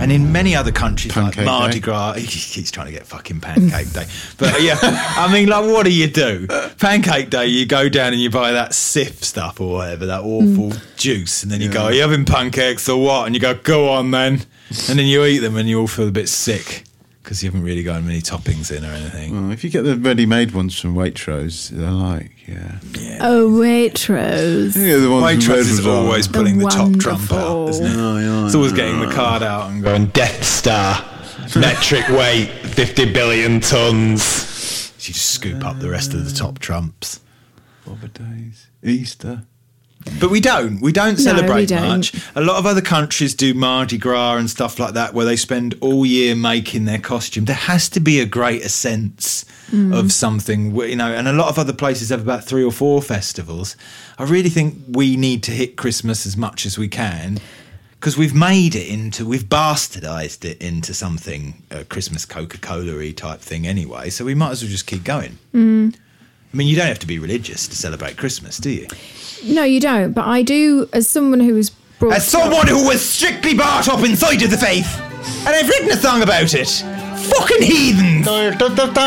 And in many other countries, Pancake like Mardi Day. Gras, he- he's trying to get fucking Pancake Day. But yeah, I mean, like, what do you do? Pancake Day, you go down and you buy that Sif stuff or whatever, that awful juice, and then you go, are you having pancakes or what? And you go, go on then. And then you eat them and you all feel a bit sick because you haven't really got many toppings in or anything. Well, if you get the ready-made ones from Waitrose, they're like, yeah. Oh, Waitrose. Yeah, the ones Waitrose from is Red Bazaar. always pulling the top trump out, Wonderful. isn't it? Oh, yeah, It's always yeah. getting the card out and going, Death Star, metric weight, fifty billion tons. You just scoop up the rest of the top trumps. Bobber Days, Easter. But we don't. We don't No, celebrate we don't. much. A lot of other countries do Mardi Gras and stuff like that where they spend all year making their costume. There has to be a greater sense Mm. of something, you know, and a lot of other places have about three or four festivals. I really think we need to hit Christmas as much as we can because we've made it into, we've bastardised it into something, a Christmas Coca-Cola-y type thing anyway, so we might as well just keep going. Mm. I mean, you don't have to be religious to celebrate Christmas, do you? No, you don't. But I do, as someone who was brought As someone who was strictly brought up inside of the faith, and I've written a song about it. Fucking heathens! From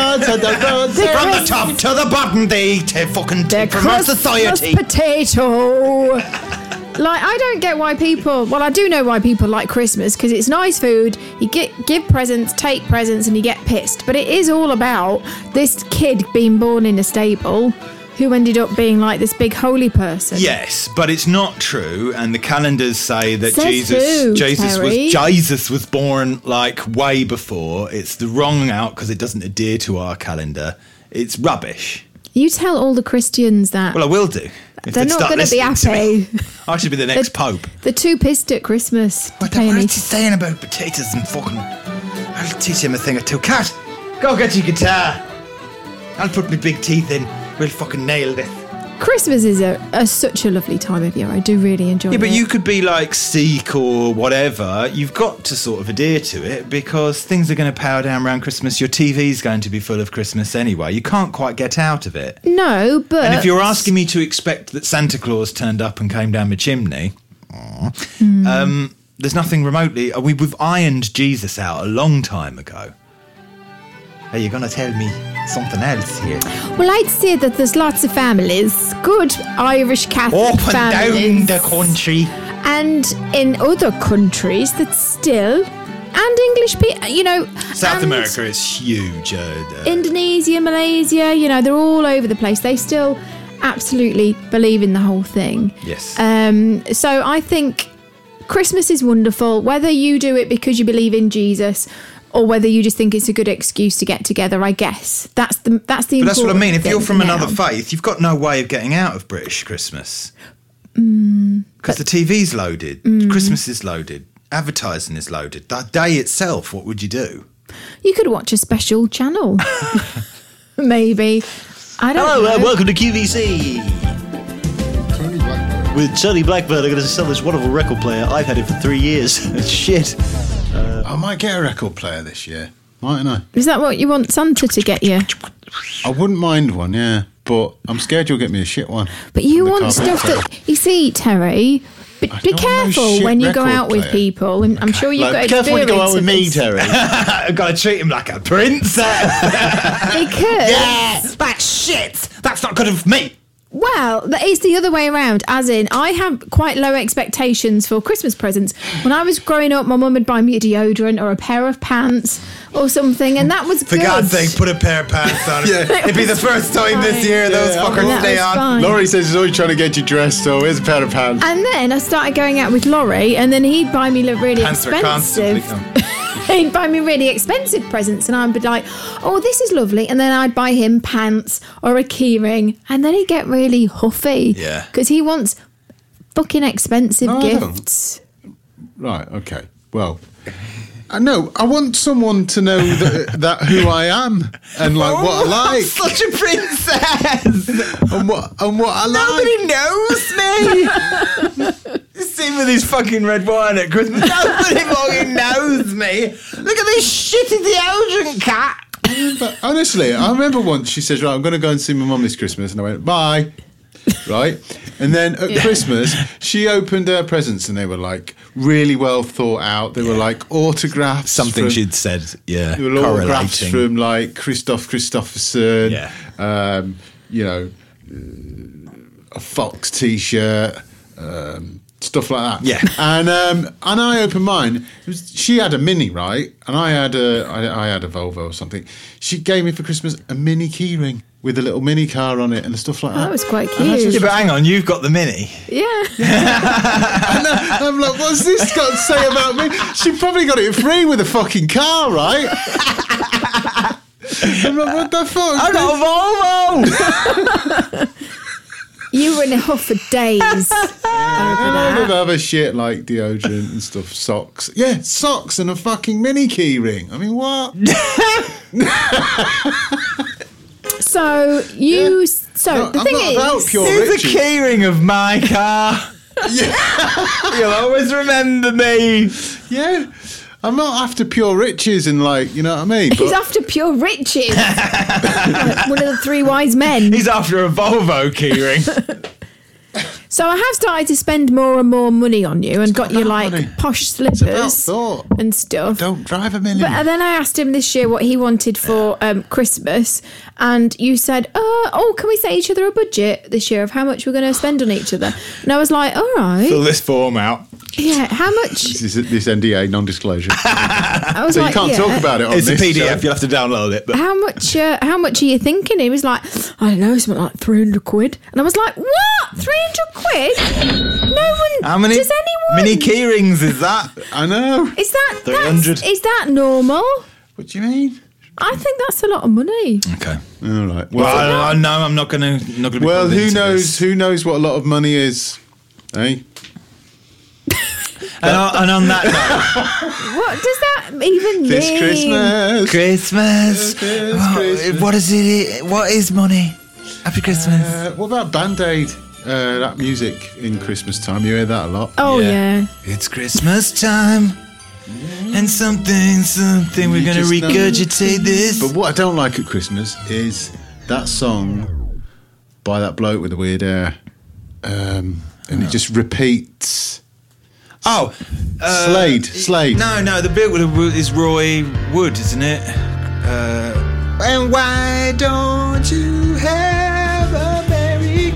the top to the bottom, they take fucking the take from our Christmas society. potato. Like, I don't get why people. Well, I do know why people like Christmas because it's nice food. You get give presents, take presents, and you get pissed. But it is all about this kid being born in a stable who ended up being like this big holy person. Yes, but it's not true, and the calendars say that Says Jesus, who, Jesus was Terry? Jesus was born like way before. It's the wrong out because it doesn't adhere to our calendar. It's rubbish. You tell all the Christians that. Well, I will do. if They're they'd not start going to be listening to me. happy. I should be the next pope. They're too pissed at Christmas. What, to pay what any- is he saying about potatoes and fucking... I'll teach him a thing or two. Cat, go get your guitar. I'll put my big teeth in. We'll fucking nail this. Christmas is a, a such a lovely time of year. I do really enjoy it. Yeah, but you could be like Sikh or whatever. You've got to sort of adhere to it because things are going to power down around Christmas. Your T V's going to be full of Christmas anyway. You can't quite get out of it. No, but... And if you're asking me to expect that Santa Claus turned up and came down my chimney, aw, Hmm. um, there's nothing remotely... We, we've ironed Jesus out a long time ago. Are you going to tell me something else here? Well, I'd say that there's lots of families, good Irish Catholic Up and families. down the country. And in other countries that still... And English people, you know... South and America is huge. Uh, uh, Indonesia, Malaysia, you know, they're all over the place. They still absolutely believe in the whole thing. Yes. Um, so I think Christmas is wonderful, whether you do it because you believe in Jesus or whether you just think it's a good excuse to get together, I guess. That's the that's the But that's what I important mean. If you're thing from now. another faith, you've got no way of getting out of British Christmas. Mm, Because the T V's loaded, Mm. Christmas is loaded, advertising is loaded. That day itself, what would you do? you could watch a special channel. Maybe. I don't Hello, know. and welcome to Q V C. With Tony Blackbird, I'm going to sell this wonderful record player. I've had it for three years. It's shit. Uh, I might get a record player this year, mightn't I? Is that what you want Santa to get you? I wouldn't mind one, yeah, but I'm scared you'll get me a shit one. But you From the want carpet stuff fair. that... You see, Terry... Be, be don't want no careful shit when you go record out with player. people, and I'm sure you've like, got be careful when you go out with me, experience of Terry. I've got to treat him like a princess. this. Because Yeah, that's shit. That's not good of me. Well, that is the other way around, as in, I have quite low expectations for Christmas presents. When I was growing up, my mum would buy me a deodorant or a pair of pants or something, and that was For good. God's sake, put a pair of pants on. Yeah. It'd be the first time this year those Yeah, fuckers that stay was on. fine. Laurie says he's always trying to get you dressed, so here's a pair of pants. And then I started going out with Laurie, and then he'd buy me look really Pants are constantly... expensive. He'd buy me really expensive presents, and I'd be like, oh, this is lovely. And then I'd buy him pants or a keyring, and then he'd get really huffy. Yeah. Because he wants fucking expensive No, I don't. gifts. Right, okay. Well, I know. I want someone to know that, that who I am and like what I like Such a princess. and what and what I like. Nobody knows me. Same with his fucking red wine at Christmas. Nobody fucking knows me. Look at this shitty deodorant cat. But honestly, I remember once she says, "Right, I'm going to go and see my mum this Christmas," and I went, "Bye." right? And then at Yeah. Christmas, she opened her presents and they were like really well thought out. They were like autographs. Something from, she'd said, yeah, They were autographs correlating. from like Christoph Christofferson, Yeah. um, you know, uh, a Fox T-shirt, um, stuff like that. Yeah. And um, and I opened mine. It was, she had a Mini, right? And I had a I, I had a Volvo or something. She gave me for Christmas a mini keyring with a little mini car on it and stuff like that. That was quite And I cute. just- Yeah, but hang on, you've got the Mini. Yeah. And I- I'm like, what's this got to say about me? She probably got it free with a fucking car, right? I'm like, what the fuck? I got a Volvo! You were in a huff for days over And all of that. other shit like deodorant and stuff, socks. Yeah, socks and a fucking mini key ring. I mean, what? So you. So No, the I'm thing not is, about pure Here's riches. the keyring of my car. You'll always remember me. Yeah. I'm not after pure riches and like, you know what I mean? he's But after pure riches. Like one of the three wise men. He's after a Volvo keyring. So I have started to spend more and more money on you and got you about like money. posh about slippers thought. and stuff. don't drive a million. But and then I asked him this year what he wanted for um, Christmas, and you said, uh, "Oh, can we set each other a budget this year of how much we're going to spend on each other?" And I was like, "All right, Fill this form out. yeah, how much?" This is this N D A, non-disclosure. I was So like, you can't yeah. talk about it on It's a this P D F, show. you'll have to download it. But How much? Uh, how much are you thinking? He was like, I don't know, something like three hundred quid. And I was like, what? Three hundred quid? No one. how many Does anyone? mini keyrings is that? I know. Is that three hundred? that's- Is that normal? What do you mean? I think that's a lot of money. Okay. All right. Well, Well, I, I know I'm not going to not going to be well pulled who into knows? this. Who knows what a lot of money is? Eh? And, on, and on that note, What does that even mean? This Christmas. Christmas. Christmas, Oh, Christmas. What is it? What is money? Happy Christmas. Uh, what about Band Aid? Uh, that music in Christmas time. You hear that a lot. Oh yeah. It's Christmas time. And something, something, we're You going to just know- regurgitate this. But what I don't like at Christmas is that song by that bloke with the weird hair. Um, and it just repeats. Oh, uh, Slade. Slade. No, no, the bit with the- is Roy Wood, isn't it? Uh, and why don't you have a Merry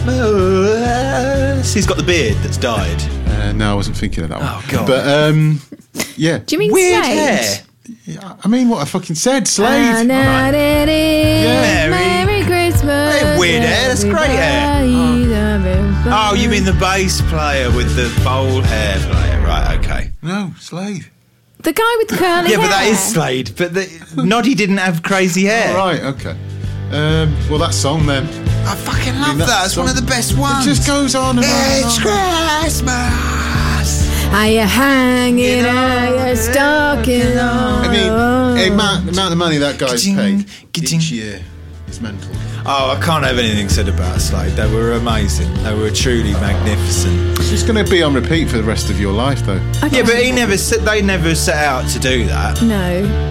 Christmas? He's got the beard that's dyed. Uh, no, I wasn't thinking of that one. Oh, God. But um, yeah. Do you mean Weird Slade? hair. Yeah, I mean what I fucking said. Slade. Ah, na, na, na, Yeah. Merry Christmas. Hey, weird hair, that's great hair. everybody. Oh, you mean the bass player with the bald hair player? Right, okay. No, Slade. The guy with the curly Yeah, hair. but that is Slade. But the, Noddy didn't have crazy hair. All right, okay. Um, well, that song then. I fucking love I mean, that that. It's one of song- the best ones. It just goes on and on. and It's on. Christmas. Are you hanging? Are you stalking on? I mean, the amount, the amount of money that guy's Ka-ching, paid ka-ching. each year is mental. Oh, I can't have anything said about Slade. They were amazing. They were truly magnificent. It's just going to be on repeat for the rest of your life, though. Okay. Yeah, but he never. Set, they never set out to do that. No.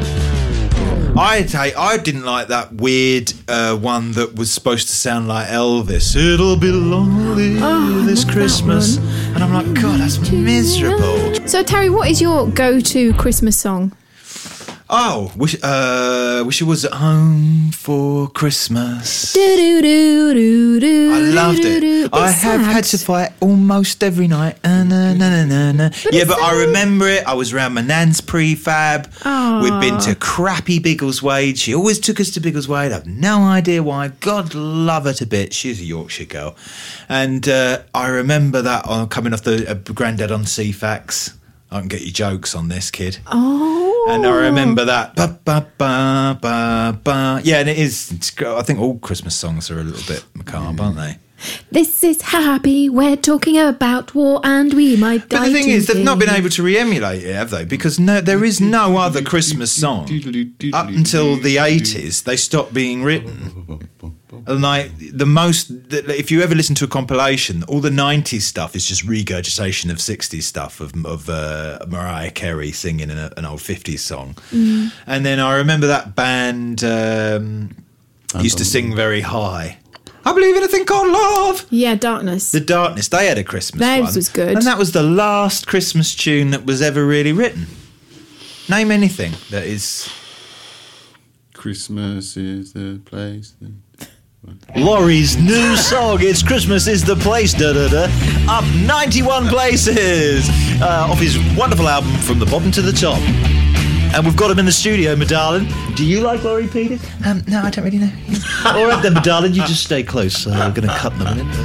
I take. I didn't like that weird uh, one that was supposed to sound like Elvis. It'll be lonely Oh, this not that Christmas, one. and I'm like, God, that's miserable. So Terry, what is your go-to Christmas song? Oh, wish, uh, wish I was at home for Christmas. Do do do do do. I loved do, do, it. do. I It's have sad. had to fight almost every night. Uh, na, na, na, na, na. Yeah, it's but I sad. remember it. I was around my nan's prefab. Aw. We'd been to crappy Biggleswade. She always took us to Biggleswade. I've no idea why. God love her to bits. She's a Yorkshire girl. And uh, I remember that on coming off the uh, Grandad on C FAX. I can get you jokes on this, kid. Oh. And I remember that. Ba, ba, ba, ba, ba. Yeah, and it is. It's, I think all Christmas songs are a little bit macabre, aren't they? This is happy. We're talking about war, and we might die. But the thing is, they've not been today. able to re-emulate it, have they? Because no, there is no other Christmas song up until the eighties. They stopped being written. And like the most, if you ever listen to a compilation, all the nineties stuff is just regurgitation of sixties stuff of, of uh, Mariah Carey singing an, an old fifties song. Mm. And then I remember that band um, used to sing very high. I believe in a thing called love. Yeah, Darkness. The Darkness. They had a Christmas Theirs one. was good. And that was the last Christmas tune that was ever really written. Name anything that is... Christmas is the place. That... Laurie's new song, It's Christmas is the Place, da da da, up ninety-one places, uh, off his wonderful album From the Bottom to the Top. And we've got him in the studio, my darling. Do you like Laurie Peters? Um, no, I don't really know. All right then, my darling, you just stay close. Uh, we're going to cut them in.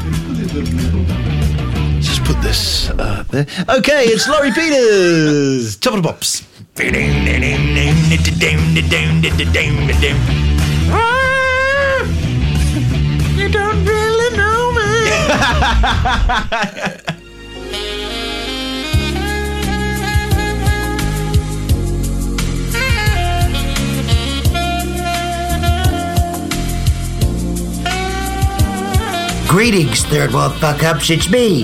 Uh, just put this uh, there. Okay, it's Laurie Peters. Top of the Pops. You don't really know me. Greetings, third world fuck-ups, it's me,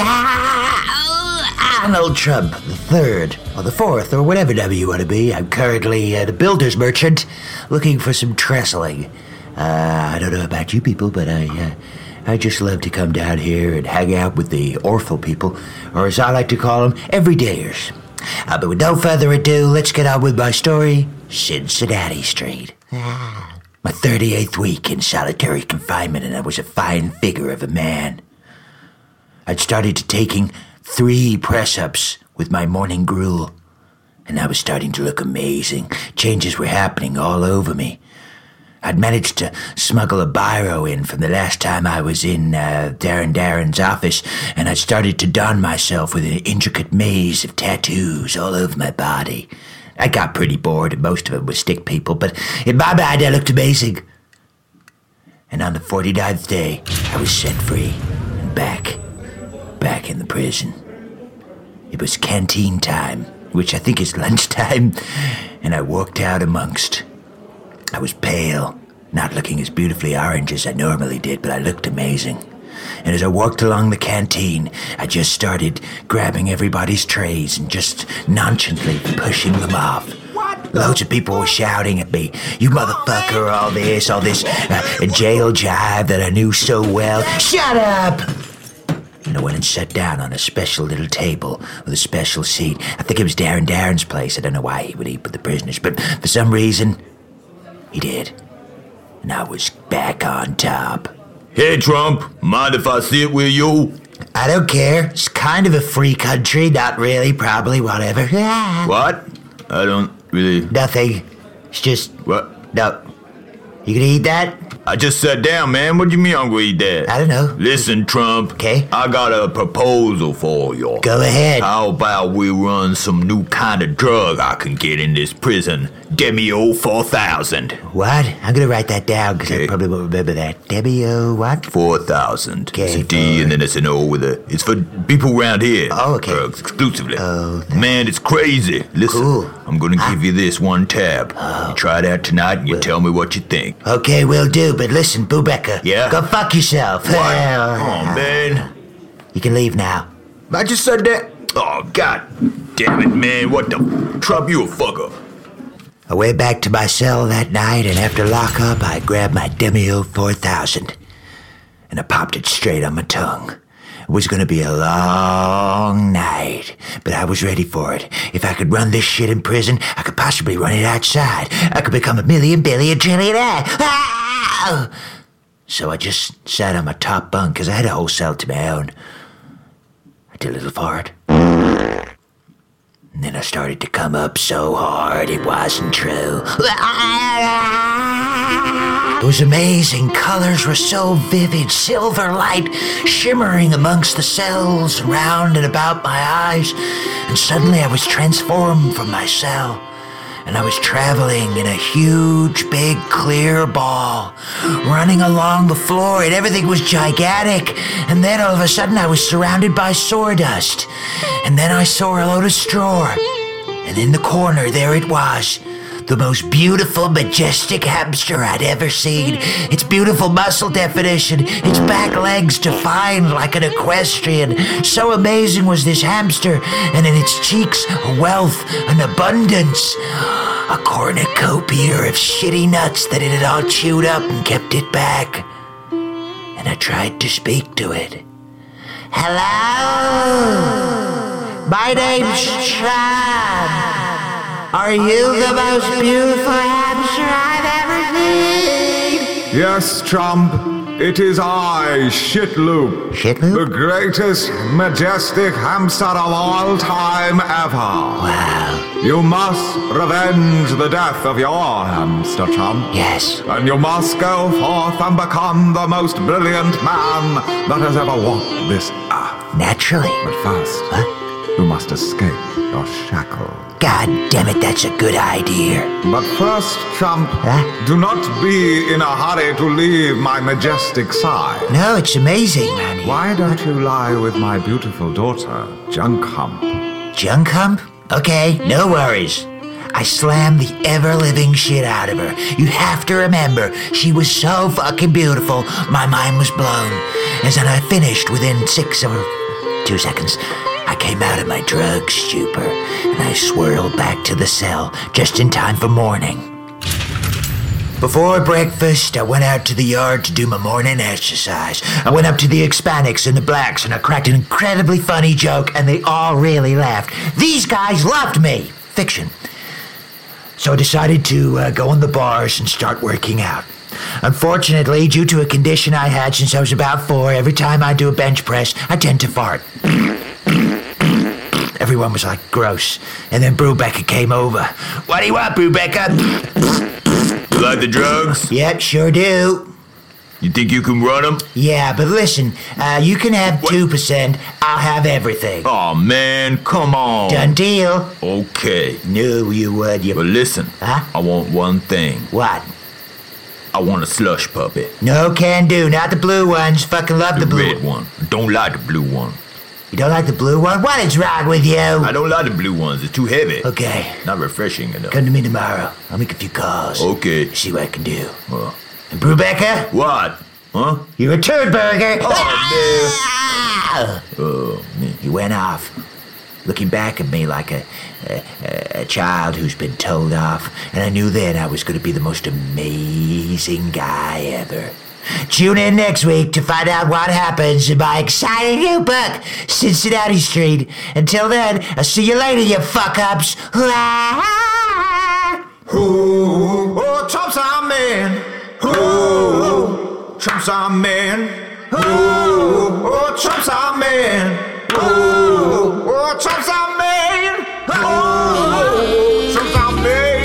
Donald Trump, the third, or the fourth, or whatever number you want to be. I'm currently at a builder's merchant, looking for some trestling. Uh, I don't know about you people, but I, uh, I just love to come down here and hang out with the Orphle people, or as I like to call them, everydayers. Uh, but with no further ado, let's get on with my story, Cincinnati Street. My thirty-eighth week in solitary confinement, and I was a fine figure of a man. I'd started to taking three press-ups with my morning gruel, and I was starting to look amazing. Changes were happening all over me. I'd managed to smuggle a biro in from the last time I was in uh, Darren Darren's office, and I started to don myself with an intricate maze of tattoos all over my body. I got pretty bored, and most of them were stick people, but in my mind I looked amazing. And on the forty-ninth day, I was set free and back, back in the prison. It was canteen time, which I think is lunchtime, and I walked out amongst. I was pale, not looking as beautifully orange as I normally did, but I looked amazing. And as I walked along the canteen, I just started grabbing everybody's trays and just nonchalantly pushing them off. What? Loads of people were shouting at me, "You motherfucker, all this, all this uh, jail jive that I knew so well. Shut up!" And I went and sat down on a special little table with a special seat. I think it was Darren Darren's place. I don't know why he would eat with the prisoners, but for some reason, he did. And I was back on top. Hey, Trump, mind if I sit with you? I don't care. It's kind of a free country. Not really, probably, whatever. What? I don't really... Nothing. It's just... What? No. You gonna eat that? I just sat down, man. What do you mean I'm gonna eat that? I don't know. Listen, Trump. Okay. I got a proposal for you. Go ahead. How about we run some new kind of drug I can get in this prison? Demio four thousand. What? I'm gonna write that down because I probably won't remember that. Demio what? four thousand. Okay. It's a D and then it's an O with a... It's for people around here. Oh, okay. Drugs exclusively. Oh. That. Man, it's crazy. Listen, cool. I'm gonna I... give you this one tab. Oh. You try it out tonight and you well. tell me what you think. Okay, will do, but listen, Bubeka. Yeah? Go fuck yourself. What? Oh, man. You can leave now. I just said that. Oh, God damn it, man. What the... Trump, you a fucker. I went back to my cell that night, and after lockup, I grabbed my Demio four thousand, and I popped it straight on my tongue. It was going to be a long night, but I was ready for it. If I could run this shit in prison, I could possibly run it outside. I could become a million, billion, trillionaire. Ah! So I just sat on my top bunk, because I had a whole cell to my own. I did a little fart. And then I started to come up so hard it wasn't true. It was amazing. Colors were so vivid. Silver light shimmering amongst the cells around and about my eyes. And suddenly I was transformed from my cell. And I was traveling in a huge, big, clear ball, running along the floor, and everything was gigantic. And then all of a sudden I was surrounded by sawdust. And then I saw a load of straw. And in the corner, there it was. The most beautiful, majestic hamster I'd ever seen. Its beautiful muscle definition, its back legs defined like an equestrian. So amazing was this hamster, and in its cheeks, a wealth, an abundance. A cornucopia of shitty nuts that it had all chewed up and kept it back. and I tried to speak to it. Hello? My name's Trump. Are you the most beautiful hamster I've ever seen? Yes, Trump. It is I, Shitloop. Shitloop? The greatest, majestic hamster of all time ever. Wow. You must revenge the death of your hamster, Trump. Yes. And you must go forth and become the most brilliant man that has ever walked this earth. Naturally. But first, huh? you must escape your shackle. God damn it, that's a good idea. But first, Trump, huh? do not be in a hurry to leave my majestic side. No, it's amazing, man. Why don't you lie with my beautiful daughter, Junk Hump? Junk Hump? Okay, no worries. I slammed the ever-living shit out of her. You have to remember, she was so fucking beautiful, my mind was blown. As I finished within six or two seconds, I came out of my drug stupor, and I swirled back to the cell, just in time for morning. Before breakfast, I went out to the yard to do my morning exercise. I went up to the Hispanics and the blacks, and I cracked an incredibly funny joke, and they all really laughed. These guys loved me! Fiction. So I decided to uh, go in the bars and start working out. Unfortunately, due to a condition I had since I was about four, every time I do a bench press, I tend to fart. Everyone was like, gross. And then Brubaker came over. What do you want, Brubaker? You like the drugs? Yep, sure do. You think you can run them? Yeah, but listen, uh, you can have what? two percent. I'll have everything. Oh, man, come on. Done deal. Okay. No, you would. You... But listen, huh? I want one thing. What? I want a slush puppet. No can do. Not the blue ones. Fucking love the, the blue red one. Don't like the blue one. You don't like the blue one? What is wrong with you? I don't like the blue ones. It's too heavy. Okay. Not refreshing enough. Come to me tomorrow. I'll make a few calls. Okay. See what I can do. Uh, and Brubaker? What? Huh? You're a turd burger. Oh, ah! man. Oh, man. He went off, looking back at me like a, a, a child who's been told off. And I knew then I was going to be the most amazing guy ever. Tune in next week to find out what happens in my exciting new book, Cincinnati Street. Until then, I'll see you later, you fuck-ups. Ooh, oh, Trump's our man. Ooh, Trump's our man. Ooh, oh, Trump's our man. Ooh, oh, Trump's our man. Ooh, Trump's our man.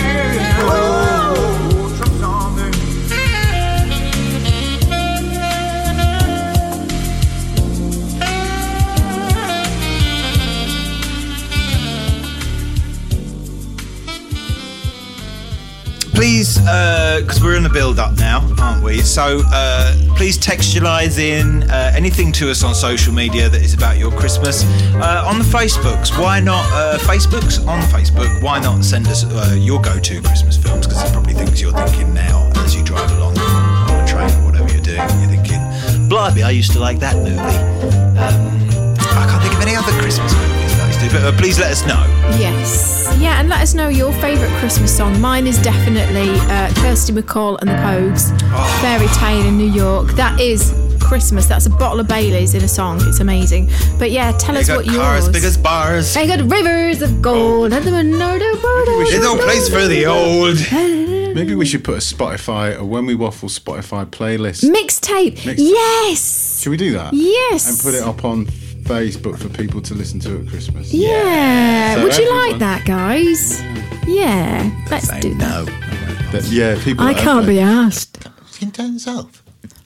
Please, because uh, we're in the build-up now, aren't we? So uh, please textualise in uh, anything to us on social media that is about your Christmas. Uh, on the Facebooks, why not? Uh, Facebooks on Facebook, why not send us uh, your go-to Christmas films? Because there's probably things you're thinking now as you drive along on the train or whatever you're doing. And you're thinking, blimey, I used to like that movie. Um, I can't think of any other Christmas movies that I used to, but uh, please let us know. Yes. Yeah, and let us know your favourite Christmas song. Mine is definitely uh, Kirsty MacColl and the Pogues, oh. Fairy Tale in New York. That is Christmas. That's a bottle of Baileys in a song. It's amazing. But yeah, tell they us got what cars, yours. Big as bars. They got rivers of gold. And the There's no place for the old. Maybe we should put a Spotify, a When We Waffle Spotify playlist. Mixtape. Mixtape. Yes. Should we do that? Yes. And put it up on Facebook for people to listen to at Christmas. Yeah. yeah. So Would you everyone, like that, guys? Yeah. yeah. Let's Say do no. that. that. Yeah, people. I can't be asked. You can turn this off.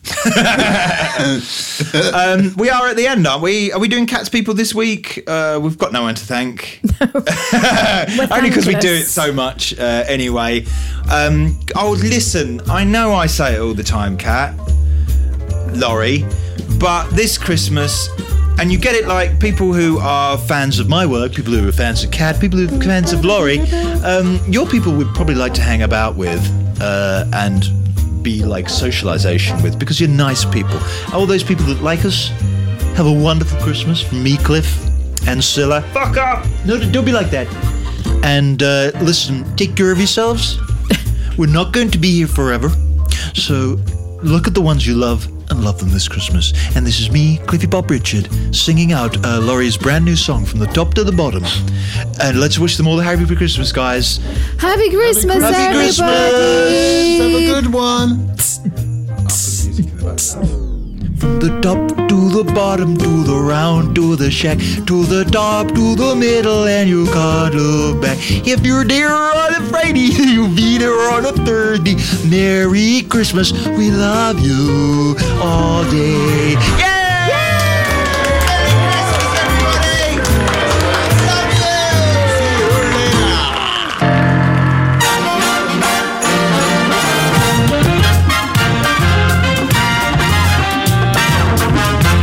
um, we are at the end, aren't we? Are we doing Cats People this week? Uh, we've got no one to thank. No. Only because we do it so much uh, anyway. Um, oh, listen, I know I say it all the time, Kat, Laurie, but this Christmas, and you get it like people who are fans of my work, people who are fans of Kat, people who are fans of Laurie, um, your people would probably like to hang about with uh, and be like socialization with, because you're nice people. All those people that like us, have a wonderful Christmas from me, Cliff, and Scylla. Fuck up! No, don't be like that. And uh, listen, take care of yourselves. We're not going to be here forever, so look at the ones you love and love them this Christmas. And this is me, Cliffy Bob Richard, singing out uh, Laurie's brand new song from the top to the bottom. And let's wish them all a happy Christmas, guys. Happy Christmas, Happy everybody! Have a good one. From the top to the bottom, to the round, to the shack, to the top, to the middle, and you can't look back. If you're there on a Friday, you'll be there on a Thursday. Merry Christmas, we love you all day. Yeah!